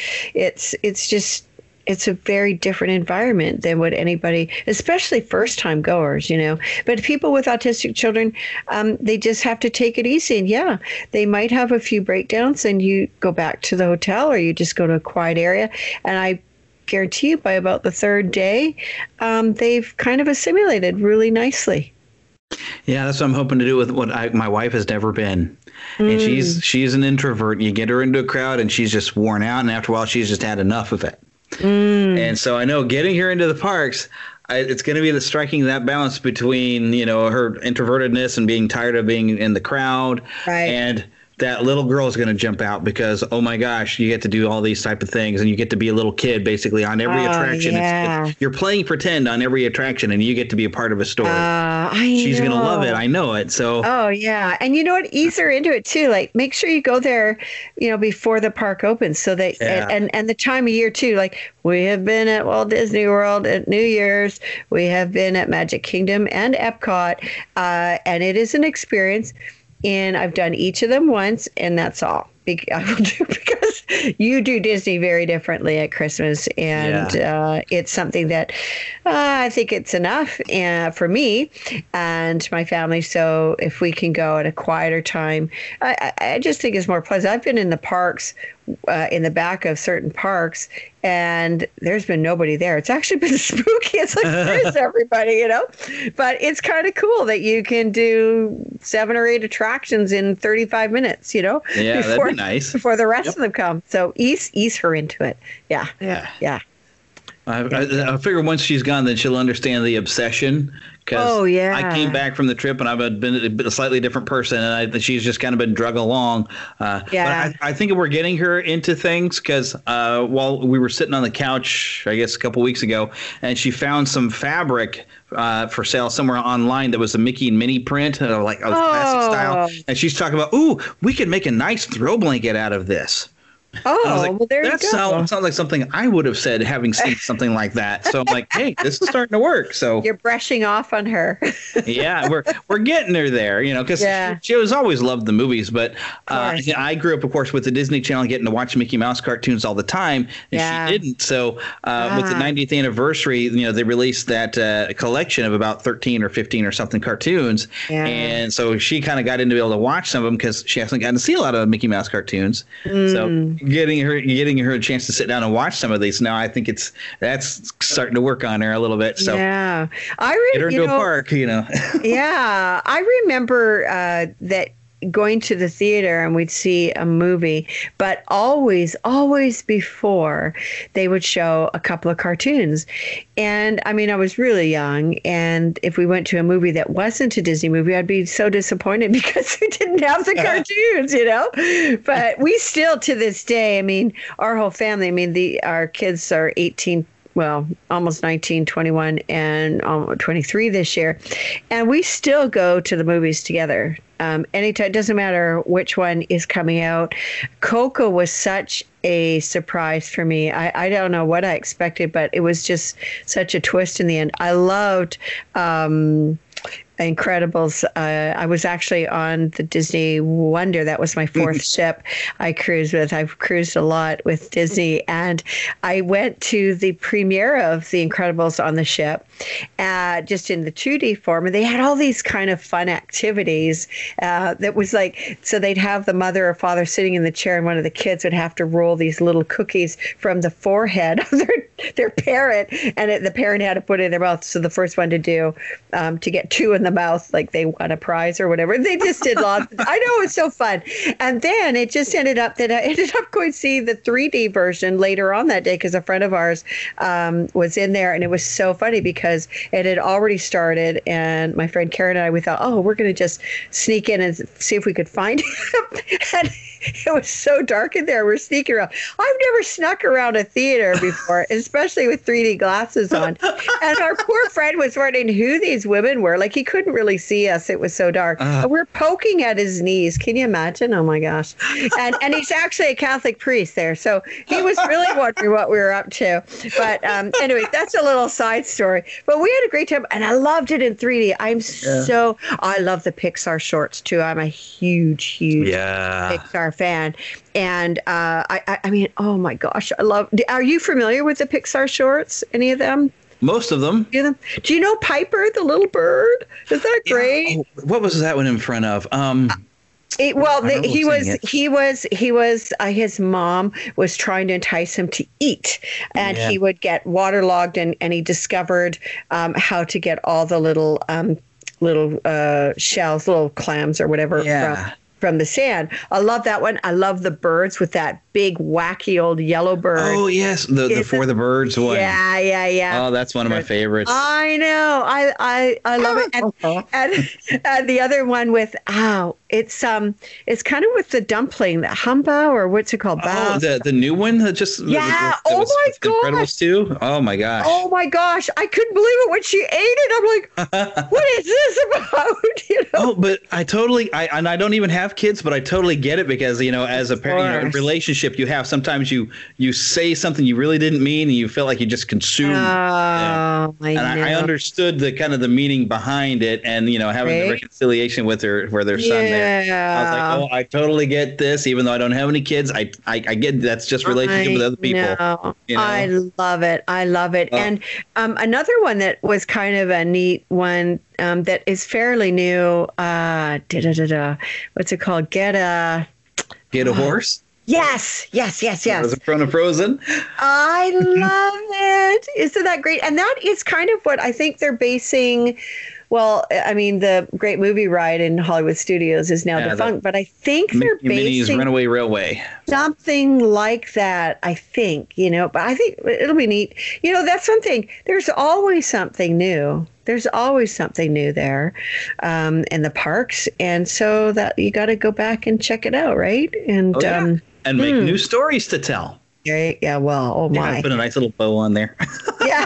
it's a very different environment than what anybody, especially first-time goers, you know. But people with autistic children, they just have to take it easy. And they might have a few breakdowns, and you go back to the hotel, or you just go to a quiet area. And I guarantee you, by about the third day, they've kind of assimilated really nicely. Yeah, that's what I'm hoping to do with my wife has never been. And she's an introvert. You get her into a crowd, and she's just worn out, and after a while, she's just had enough of it. And so I know getting her into the parks, it's going to be striking that balance between, you know, her introvertedness and being tired of being in the crowd, and that little girl is going to jump out because, oh my gosh, you get to do all these type of things, and you get to be a little kid basically on every attraction. You're playing pretend on every attraction, and you get to be a part of a story. She's going to love it. I know it. So. Oh yeah, and you know what? Ease her into it too. Like, make sure you go there, you know, before the park opens, so that and the time of year too. Like, we have been at Walt Disney World at New Year's. We have been at Magic Kingdom and Epcot, and it is an experience. And I've done each of them once, and that's all. I will do, because you do Disney very differently at Christmas, and it's something that I think it's enough for me and my family. So if we can go at a quieter time, I just think it's more pleasant. I've been in the parks in the back of certain parks, and there's been nobody there. It's actually been spooky. It's like, where's everybody, you know? But it's kind of cool that you can do 7 or 8 attractions in 35 minutes, you know? Yeah, that'd be nice. Before the rest of them come. So ease her into it. Yeah. I figure once she's gone, then she'll understand the obsession. Because I came back from the trip and I've been a slightly different person, and she's just kind of been drug along. But I think we're getting her into things because while we were sitting on the couch, I guess a couple weeks ago, and she found some fabric for sale somewhere online that was a Mickey and Minnie print, like a classic style. And she's talking about, ooh, we could make a nice throw blanket out of this. Well, there you go. That sounds like something I would have said, having seen something like that. So I'm like, hey, this is starting to work. So you're brushing off on her. Yeah, we're getting her there, you know, because she was always loved the movies. But I grew up, of course, with the Disney Channel, getting to watch Mickey Mouse cartoons all the time, and she didn't. So with the 90th anniversary, you know, they released that collection of about 13 or 15 or something cartoons, and so she kind of got into being able to watch some of them because she hasn't gotten to see a lot of Mickey Mouse cartoons. So getting her a chance to sit down and watch some of these now, I think that's starting to work on her a little bit. So I get her into a park, you know. Yeah, I remember that going to the theater and we'd see a movie, but always before they would show a couple of cartoons. And I mean, I was really young, and if we went to a movie that wasn't a Disney movie, I'd be so disappointed because we didn't have the cartoons, you know. But we still, to this day, I mean, our whole family, I mean, our kids are 18, well, almost 19, 21, and 23 this year. And we still go to the movies together. Anytime, it doesn't matter which one is coming out. Coco was such a surprise for me. I don't know what I expected, but it was just such a twist in the end. I loved Incredibles. I was actually on the Disney Wonder. That was my 4th ship I cruised with. I've cruised a lot with Disney, and I went to the premiere of The Incredibles on the ship, just in the 2D form, and they had all these kind of fun activities that was like, so they'd have the mother or father sitting in the chair, and one of the kids would have to roll these little cookies from the forehead of their parent, and the parent had to put it in their mouth. So the first one to do, to get 2 in the mouth, like they won a prize or whatever. They just did lots. I know, it was so fun. And then it just ended up that I ended up going to see the 3D version later on that day because a friend of ours was in there, and it was so funny because it had already started, and my friend Karen and I, we thought, we're going to just sneak in and see if we could find him. And it was so dark in there. We're sneaking around. I've never snuck around a theater before, especially with 3D glasses on. And our poor friend was wondering who these women were. Like, he couldn't really see us. It was so dark. We're poking at his knees. Can you imagine? Oh, my gosh. And he's actually a Catholic priest there. So he was really wondering what we were up to. But anyway, that's a little side story. But we had a great time, and I loved it in 3D. I love the Pixar shorts, too. I'm a huge Pixar fan. And I mean, oh my gosh, are you familiar with the Pixar shorts? Any of them? Most of them. Do you know Piper the little bird? Is that great? What was that one in front of? His mom was trying to entice him to eat, and he would get waterlogged, and he discovered how to get all the little shells, little clams or whatever from the sand. I love that one. I love the birds with that big wacky old yellow bird. Oh yes, the For the Birds one. Yeah. Oh, that's one of my favorites. I know. I love it. And the other one with it's kind of with the dumpling, the Humba, or what's it called? Oh, the new one that just my gosh. Incredibles 2. Oh my gosh. Oh my gosh, I couldn't believe it when she ate it. I'm like, what is this about? You know? Oh, but I don't even have kids, but I totally get it because, you know, as a parent, relationship you have, sometimes you say something you really didn't mean, and you feel like you just consumed. I understood the kind of the meaning behind it, and you know, having the reconciliation with their son there. I was like, I totally get this, even though I don't have any kids. I get that's just relationship with other people. You know? I love it. And another one that was kind of a neat one that is fairly new. What's it called? Get a horse. Yes. Was it from Frozen? I love it. Isn't that great? And that is kind of what I think they're basing. Well, I mean, the great movie ride in Hollywood Studios is now defunct, but I think they're basing Runaway Railway. Something like that, I think, but I think it'll be neat. That's something. There's always something new. There's always something new there in the parks. And so that you got to go back and check it out, right? And and make new stories to tell. Yeah, well, oh my. I put a nice little bow on there. Yeah.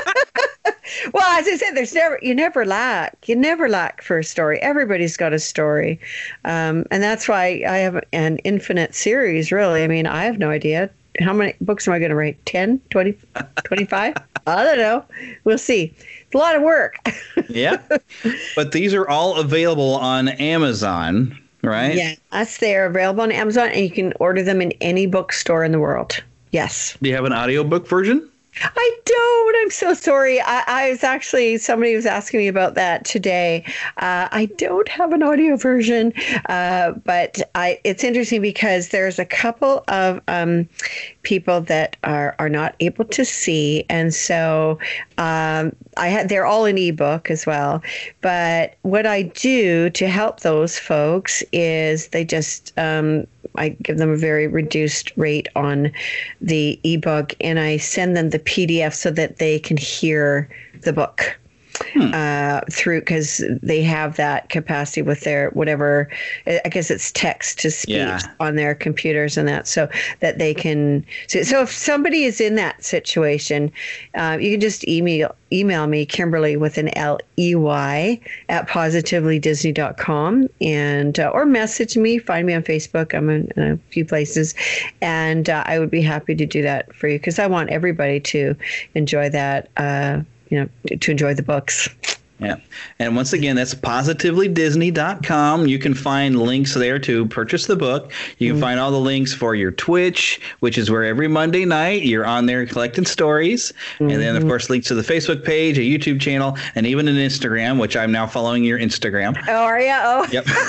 Well, as I said, you never lack for a story. Everybody's got a story. And that's why I have an infinite series, really. I mean, I have no idea. How many books am I going to write? 10, 20, 25? I don't know. We'll see. It's a lot of work. Yeah. But these are all available on Amazon, right? Yeah, they're available on Amazon, and you can order them in any bookstore in the world. Yes. Do you have an audiobook version? I don't. I'm so sorry. I was actually, somebody was asking me about that today. I don't have an audio version, but it's interesting because there's a couple of people that are not able to see, and so they're all in ebook as well. But what I do to help those folks is they just I give them a very reduced rate on the ebook, and I send them the PDF so that they can hear the book through, because they have that capacity with their whatever, I guess it's text to speech on their computers and that, so that they can. So if somebody is in that situation, you can just email me, Kimberly with an LEY at positivelydisney.com, and or message me, find me on Facebook. I'm in a few places, and I would be happy to do that for you, because I want everybody to enjoy that. To enjoy the books. Yeah. And once again, that's positivelydisney.com. You can find links there to purchase the book. You can find all the links for your Twitch, which is where every Monday night you're on there collecting stories. And then, of course, links to the Facebook page, a YouTube channel, and even an Instagram, which I'm now following your Instagram. Oh, are you? Oh.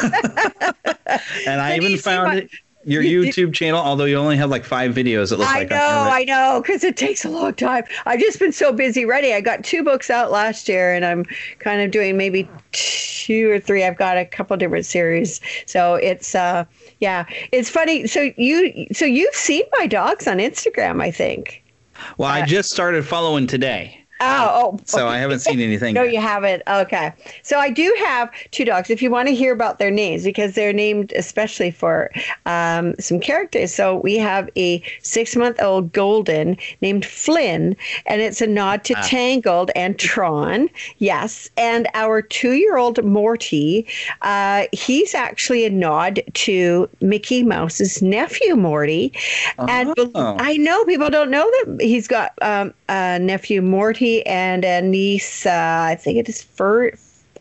Yep. And I even found your YouTube channel, although you only have like 5 videos, it looks like. I know, because it takes a long time. I've just been so busy writing. I got 2 books out last year, and I'm kind of doing maybe 2 or 3. I've got a couple different series. So it's, it's funny. So you've seen my dogs on Instagram, I think. Well, I just started following today. So I haven't seen anything. No, you haven't. Okay. So I do have 2 dogs, if you want to hear about their names, because they're named especially for some characters. So we have a 6-month-old golden named Flynn, and it's a nod to Tangled and Tron. Yes. And our 2-year-old Morty, he's actually a nod to Mickey Mouse's nephew, Morty. And I know people don't know that he's got a nephew, Morty, and a niece, I think it is Fergie.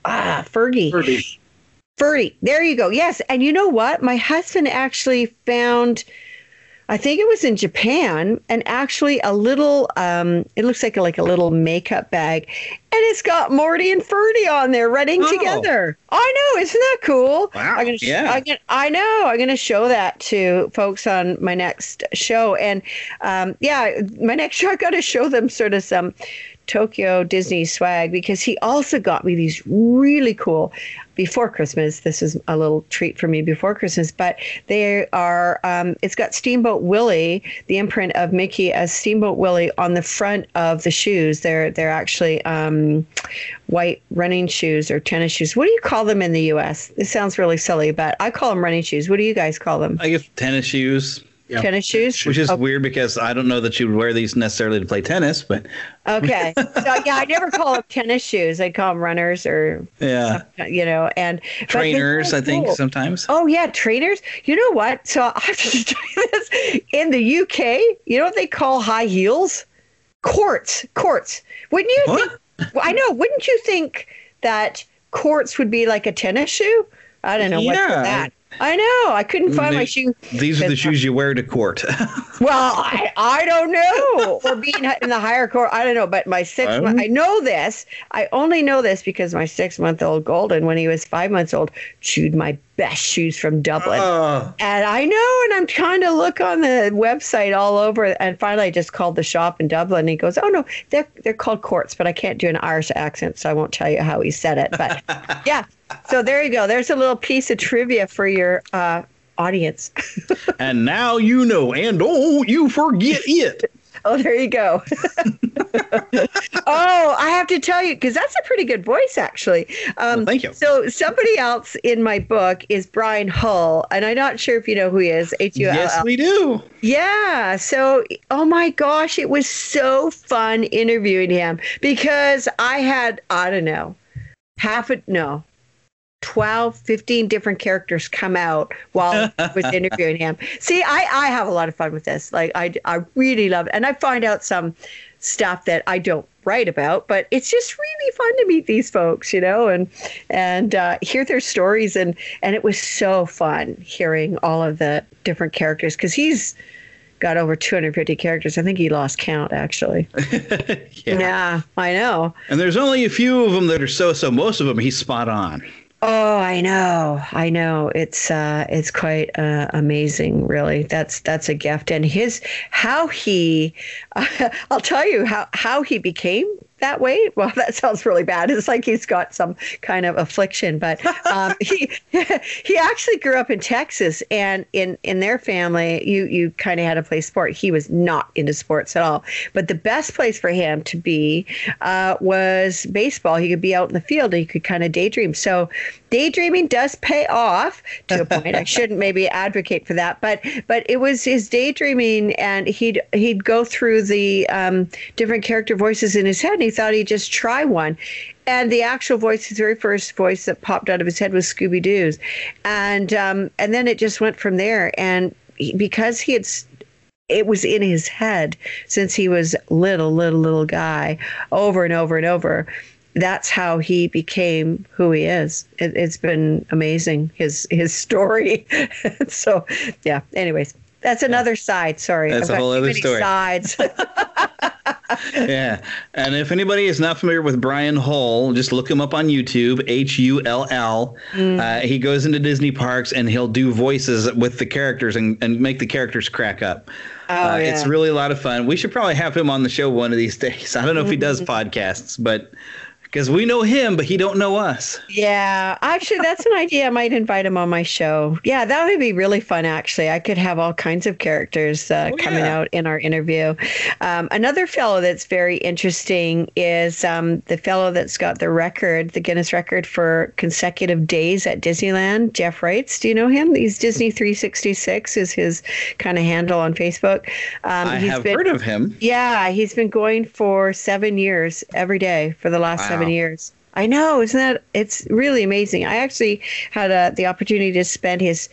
Fergie. There you go. Yes. And you know what? My husband actually found, I think it was in Japan, and actually a little, it looks like a little makeup bag, and it's got Morty and Fergie on there running together. I know. Isn't that cool? Wow. I know. I'm going to show that to folks on my next show. And my next show, I got to show them sort of some Tokyo Disney swag, because he also got me these really cool before Christmas. This is a little treat for me before Christmas, but they are, it's got Steamboat Willie, the imprint of Mickey as Steamboat Willie on the front of the shoes. They're actually white running shoes or tennis shoes. What do you call them in the U.S.? It sounds really silly, but I call them running shoes. What do you guys call them? I guess tennis shoes. Yep. Tennis shoes? Which is weird, because I don't know that you would wear these necessarily to play tennis, but... Okay. So, I never call them tennis shoes. I call them runners or... Yeah. And... Trainers, I think, sometimes. Oh, yeah, trainers. You know what? So, I have to tell you this. In the UK, you know what they call high heels? Courts. Wouldn't you think... I know. Wouldn't you think that courts would be like a tennis shoe? I don't know what's that. I know. I couldn't find my shoe. These are the shoes you wear to court. Well, I don't know. Or being in the higher court, I don't know. But my 6 month, I know this. I only know this because my 6-month-old Golden, when he was 5 months old, chewed my best shoes from Dublin. And I know, and I'm trying to look on the website all over. And finally, I just called the shop in Dublin. And he goes, "Oh no, they're called Courts, but I can't do an Irish accent, so I won't tell you how he said it." But yeah. So there you go. There's a little piece of trivia for your audience. And now you know, and don't you forget it. Oh, there you go. Oh, I have to tell you, because that's a pretty good voice, actually. Well, thank you. So somebody else in my book is Brian Hull, and I'm not sure if you know who he is. H-U-L-L. Yes, we do. Yeah. So, oh my gosh, it was so fun interviewing him because I had, I don't know, 12, 15 different characters come out while I was interviewing him. See, I have a lot of fun with this. Like, I really love it. And I find out some stuff that I don't write about, but it's just really fun to meet these folks, you know, and hear their stories. And it was so fun hearing all of the different characters, because he's got over 250 characters. I think he lost count, actually. Yeah, I know. And there's only a few of them that are so. Most of them he's spot on. Oh, I know. It's quite amazing, really. That's a gift. And I'll tell you how he became that way. Well, that sounds really bad. It's like he's got some kind of affliction, but he actually grew up in Texas, and in their family, you kind of had to play sport. He was not into sports at all, but the best place for him to be was baseball. He could be out in the field and he could kind of daydream. So daydreaming does pay off to a point. I shouldn't maybe advocate for that, but it was his daydreaming, and he'd go through the different character voices in his head, and he thought he'd just try one. And the actual voice, his very first voice that popped out of his head was Scooby-Doo's. And then it just went from there. And because it was in his head since he was little guy, over and over and over. That's how he became who he is. It's been amazing, his story. So, yeah. Anyways, that's another side. Sorry, that's a whole other story. Sides. Yeah, and if anybody is not familiar with Brian Hull, just look him up on YouTube. Hull. He goes into Disney parks and he'll do voices with the characters and make the characters crack up. Oh, yeah. It's really a lot of fun. We should probably have him on the show one of these days. I don't know if he does podcasts, but because we know him, but he don't know us. Yeah, actually, that's an idea. I might invite him on my show. Yeah, that would be really fun, actually. I could have all kinds of characters coming out in our interview. Another fellow that's very interesting is the fellow that's got the Guinness record for consecutive days at Disneyland, Jeff Wrights. Do you know him? He's Disney 366 is his kind of handle on Facebook. I have heard of him. Yeah, he's been going for 7 years every day for the last 7 years. I know, it's really amazing. I actually had the opportunity to spend his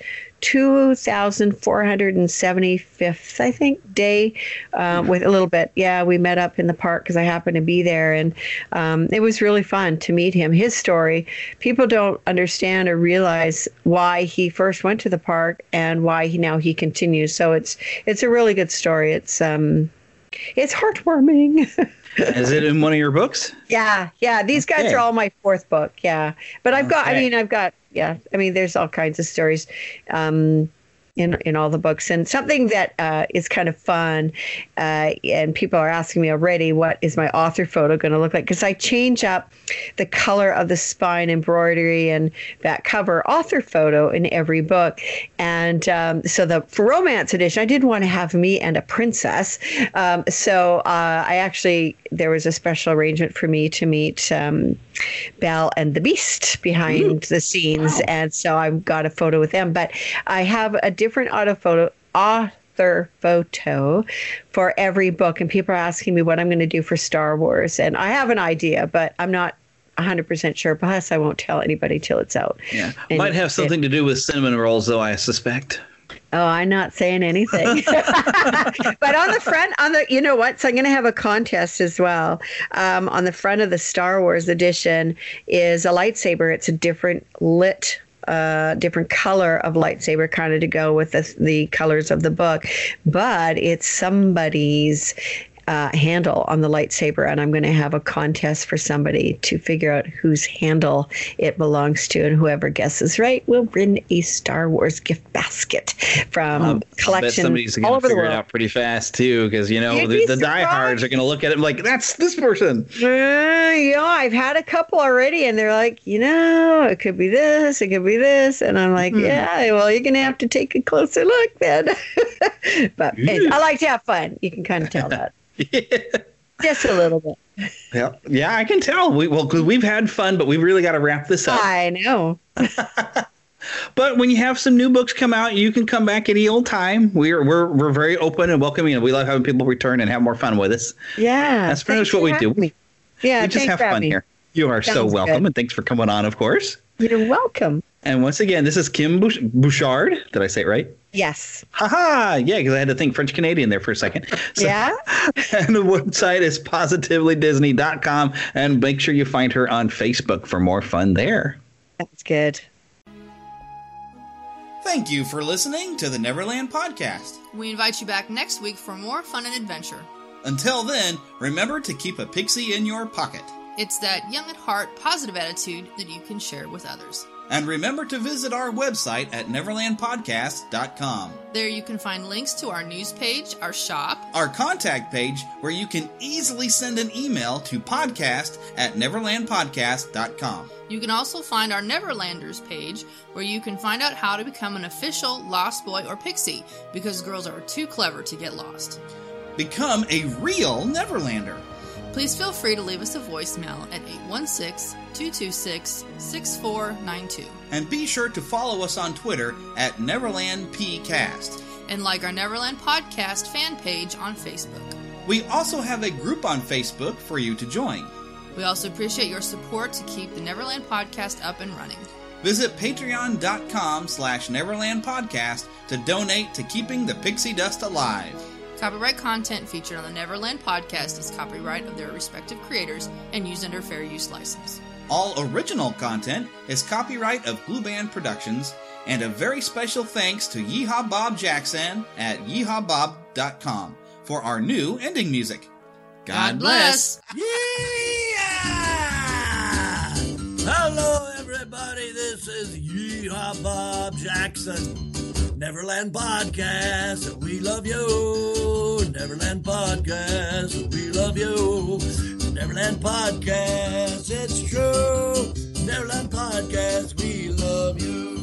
2,475th, I think, day with a little bit. Yeah, we met up in the park because I happened to be there, and it was really fun to meet him. His story, people don't understand or realize why he first went to the park and why he continues. So it's a really good story. It's heartwarming. Is it in one of your books? Yeah. These guys are all my fourth book. Yeah. But I've got, there's all kinds of stories in all the books. And something that is kind of fun, and people are asking me already, what is my author photo going to look like? Because I change up the color of the spine embroidery and that cover author photo in every book. And so for romance edition, I didn't want to have me and a princess. So there was a special arrangement for me to meet Belle and the Beast behind the scenes. Wow. And so I've got a photo with them. But I have a different author photo for every book. And people are asking me what I'm going to do for Star Wars. And I have an idea, but I'm not 100% sure. Plus, I won't tell anybody till it's out. Yeah. Might have something to do with cinnamon rolls, though, I suspect. Oh, I'm not saying anything. But on the front, you know what? So I'm going to have a contest as well. On the front of the Star Wars edition is a lightsaber. It's a different lit different color of lightsaber, kind of to go with the colors of the book. But it's somebody's handle on the lightsaber, and I'm going to have a contest for somebody to figure out whose handle it belongs to, and whoever guesses right will win a Star Wars gift basket from collections somebody's all over the world. Figure it out pretty fast too, because the diehards are going to look at it like, that's this person. I've had a couple already, and they're like, it could be this, it could be this, and I'm like, yeah, well, you're going to have to take a closer look then. But I like to have fun. You can kind of tell that. Yeah. Just a little bit. Yeah, I can tell. Because we've had fun, but we really got to wrap this up. I know. But when you have some new books come out, you can come back any old time. We're very open and welcoming, and we love having people return and have more fun with us. Yeah, that's pretty much what we do. Yeah, we just have fun here. You are so welcome, and thanks for coming on. Of course, you're welcome. And once again, this is Kim Bouchard. Did I say it right? Yes. Haha. Yeah, because I had to think French Canadian there for a second. Yeah. And the website is positivelydisney.com. And make sure you find her on Facebook for more fun there. That's good. Thank you for listening to the Neverland Podcast. We invite you back next week for more fun and adventure. Until then, remember to keep a pixie in your pocket. It's that young at heart, positive attitude that you can share with others. And remember to visit our website at neverlandpodcast.com. There you can find links to our news page, our shop, our contact page, where you can easily send an email to podcast@neverlandpodcast.com. You can also find our Neverlanders page, where you can find out how to become an official Lost Boy or Pixie, because girls are too clever to get lost. Become a real Neverlander. Please feel free to leave us a voicemail at 816-226-6492. And be sure to follow us on Twitter at NeverlandPcast. And like our Neverland Podcast fan page on Facebook. We also have a group on Facebook for you to join. We also appreciate your support to keep the Neverland Podcast up and running. Visit patreon.com/NeverlandPodcast to donate to keeping the pixie dust alive. Copyright content featured on the Neverland Podcast is copyright of their respective creators and used under fair use license. All original content is copyright of Blue Band Productions, and a very special thanks to Yeehaw Bob Jackson at yeehawbob.com for our new ending music. God bless! Yeah! Hello, everybody. This is Yeehaw Bob Jackson. Neverland Podcast, we love you. Neverland Podcast, we love you. Neverland Podcast, it's true. Neverland Podcast, we love you.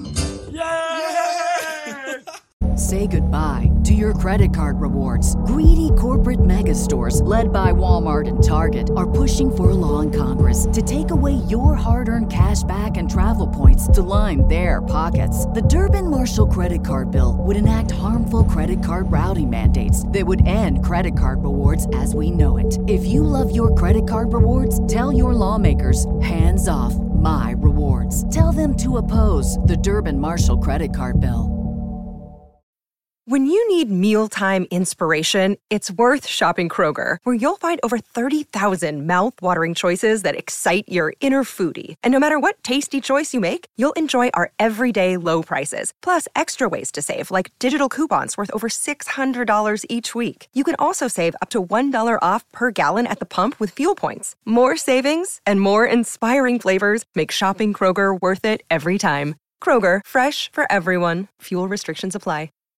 Yeah! Say goodbye to your credit card rewards. Greedy corporate mega stores, led by Walmart and Target, are pushing for a law in Congress to take away your hard-earned cash back and travel points to line their pockets. The Durbin-Marshall credit card bill would enact harmful credit card routing mandates that would end credit card rewards as we know it. If you love your credit card rewards, tell your lawmakers, hands off my rewards. Tell them to oppose the Durbin-Marshall credit card bill. When you need mealtime inspiration, it's worth shopping Kroger, where you'll find over 30,000 mouth-watering choices that excite your inner foodie. And no matter what tasty choice you make, you'll enjoy our everyday low prices, plus extra ways to save, like digital coupons worth over $600 each week. You can also save up to $1 off per gallon at the pump with fuel points. More savings and more inspiring flavors make shopping Kroger worth it every time. Kroger, fresh for everyone. Fuel restrictions apply.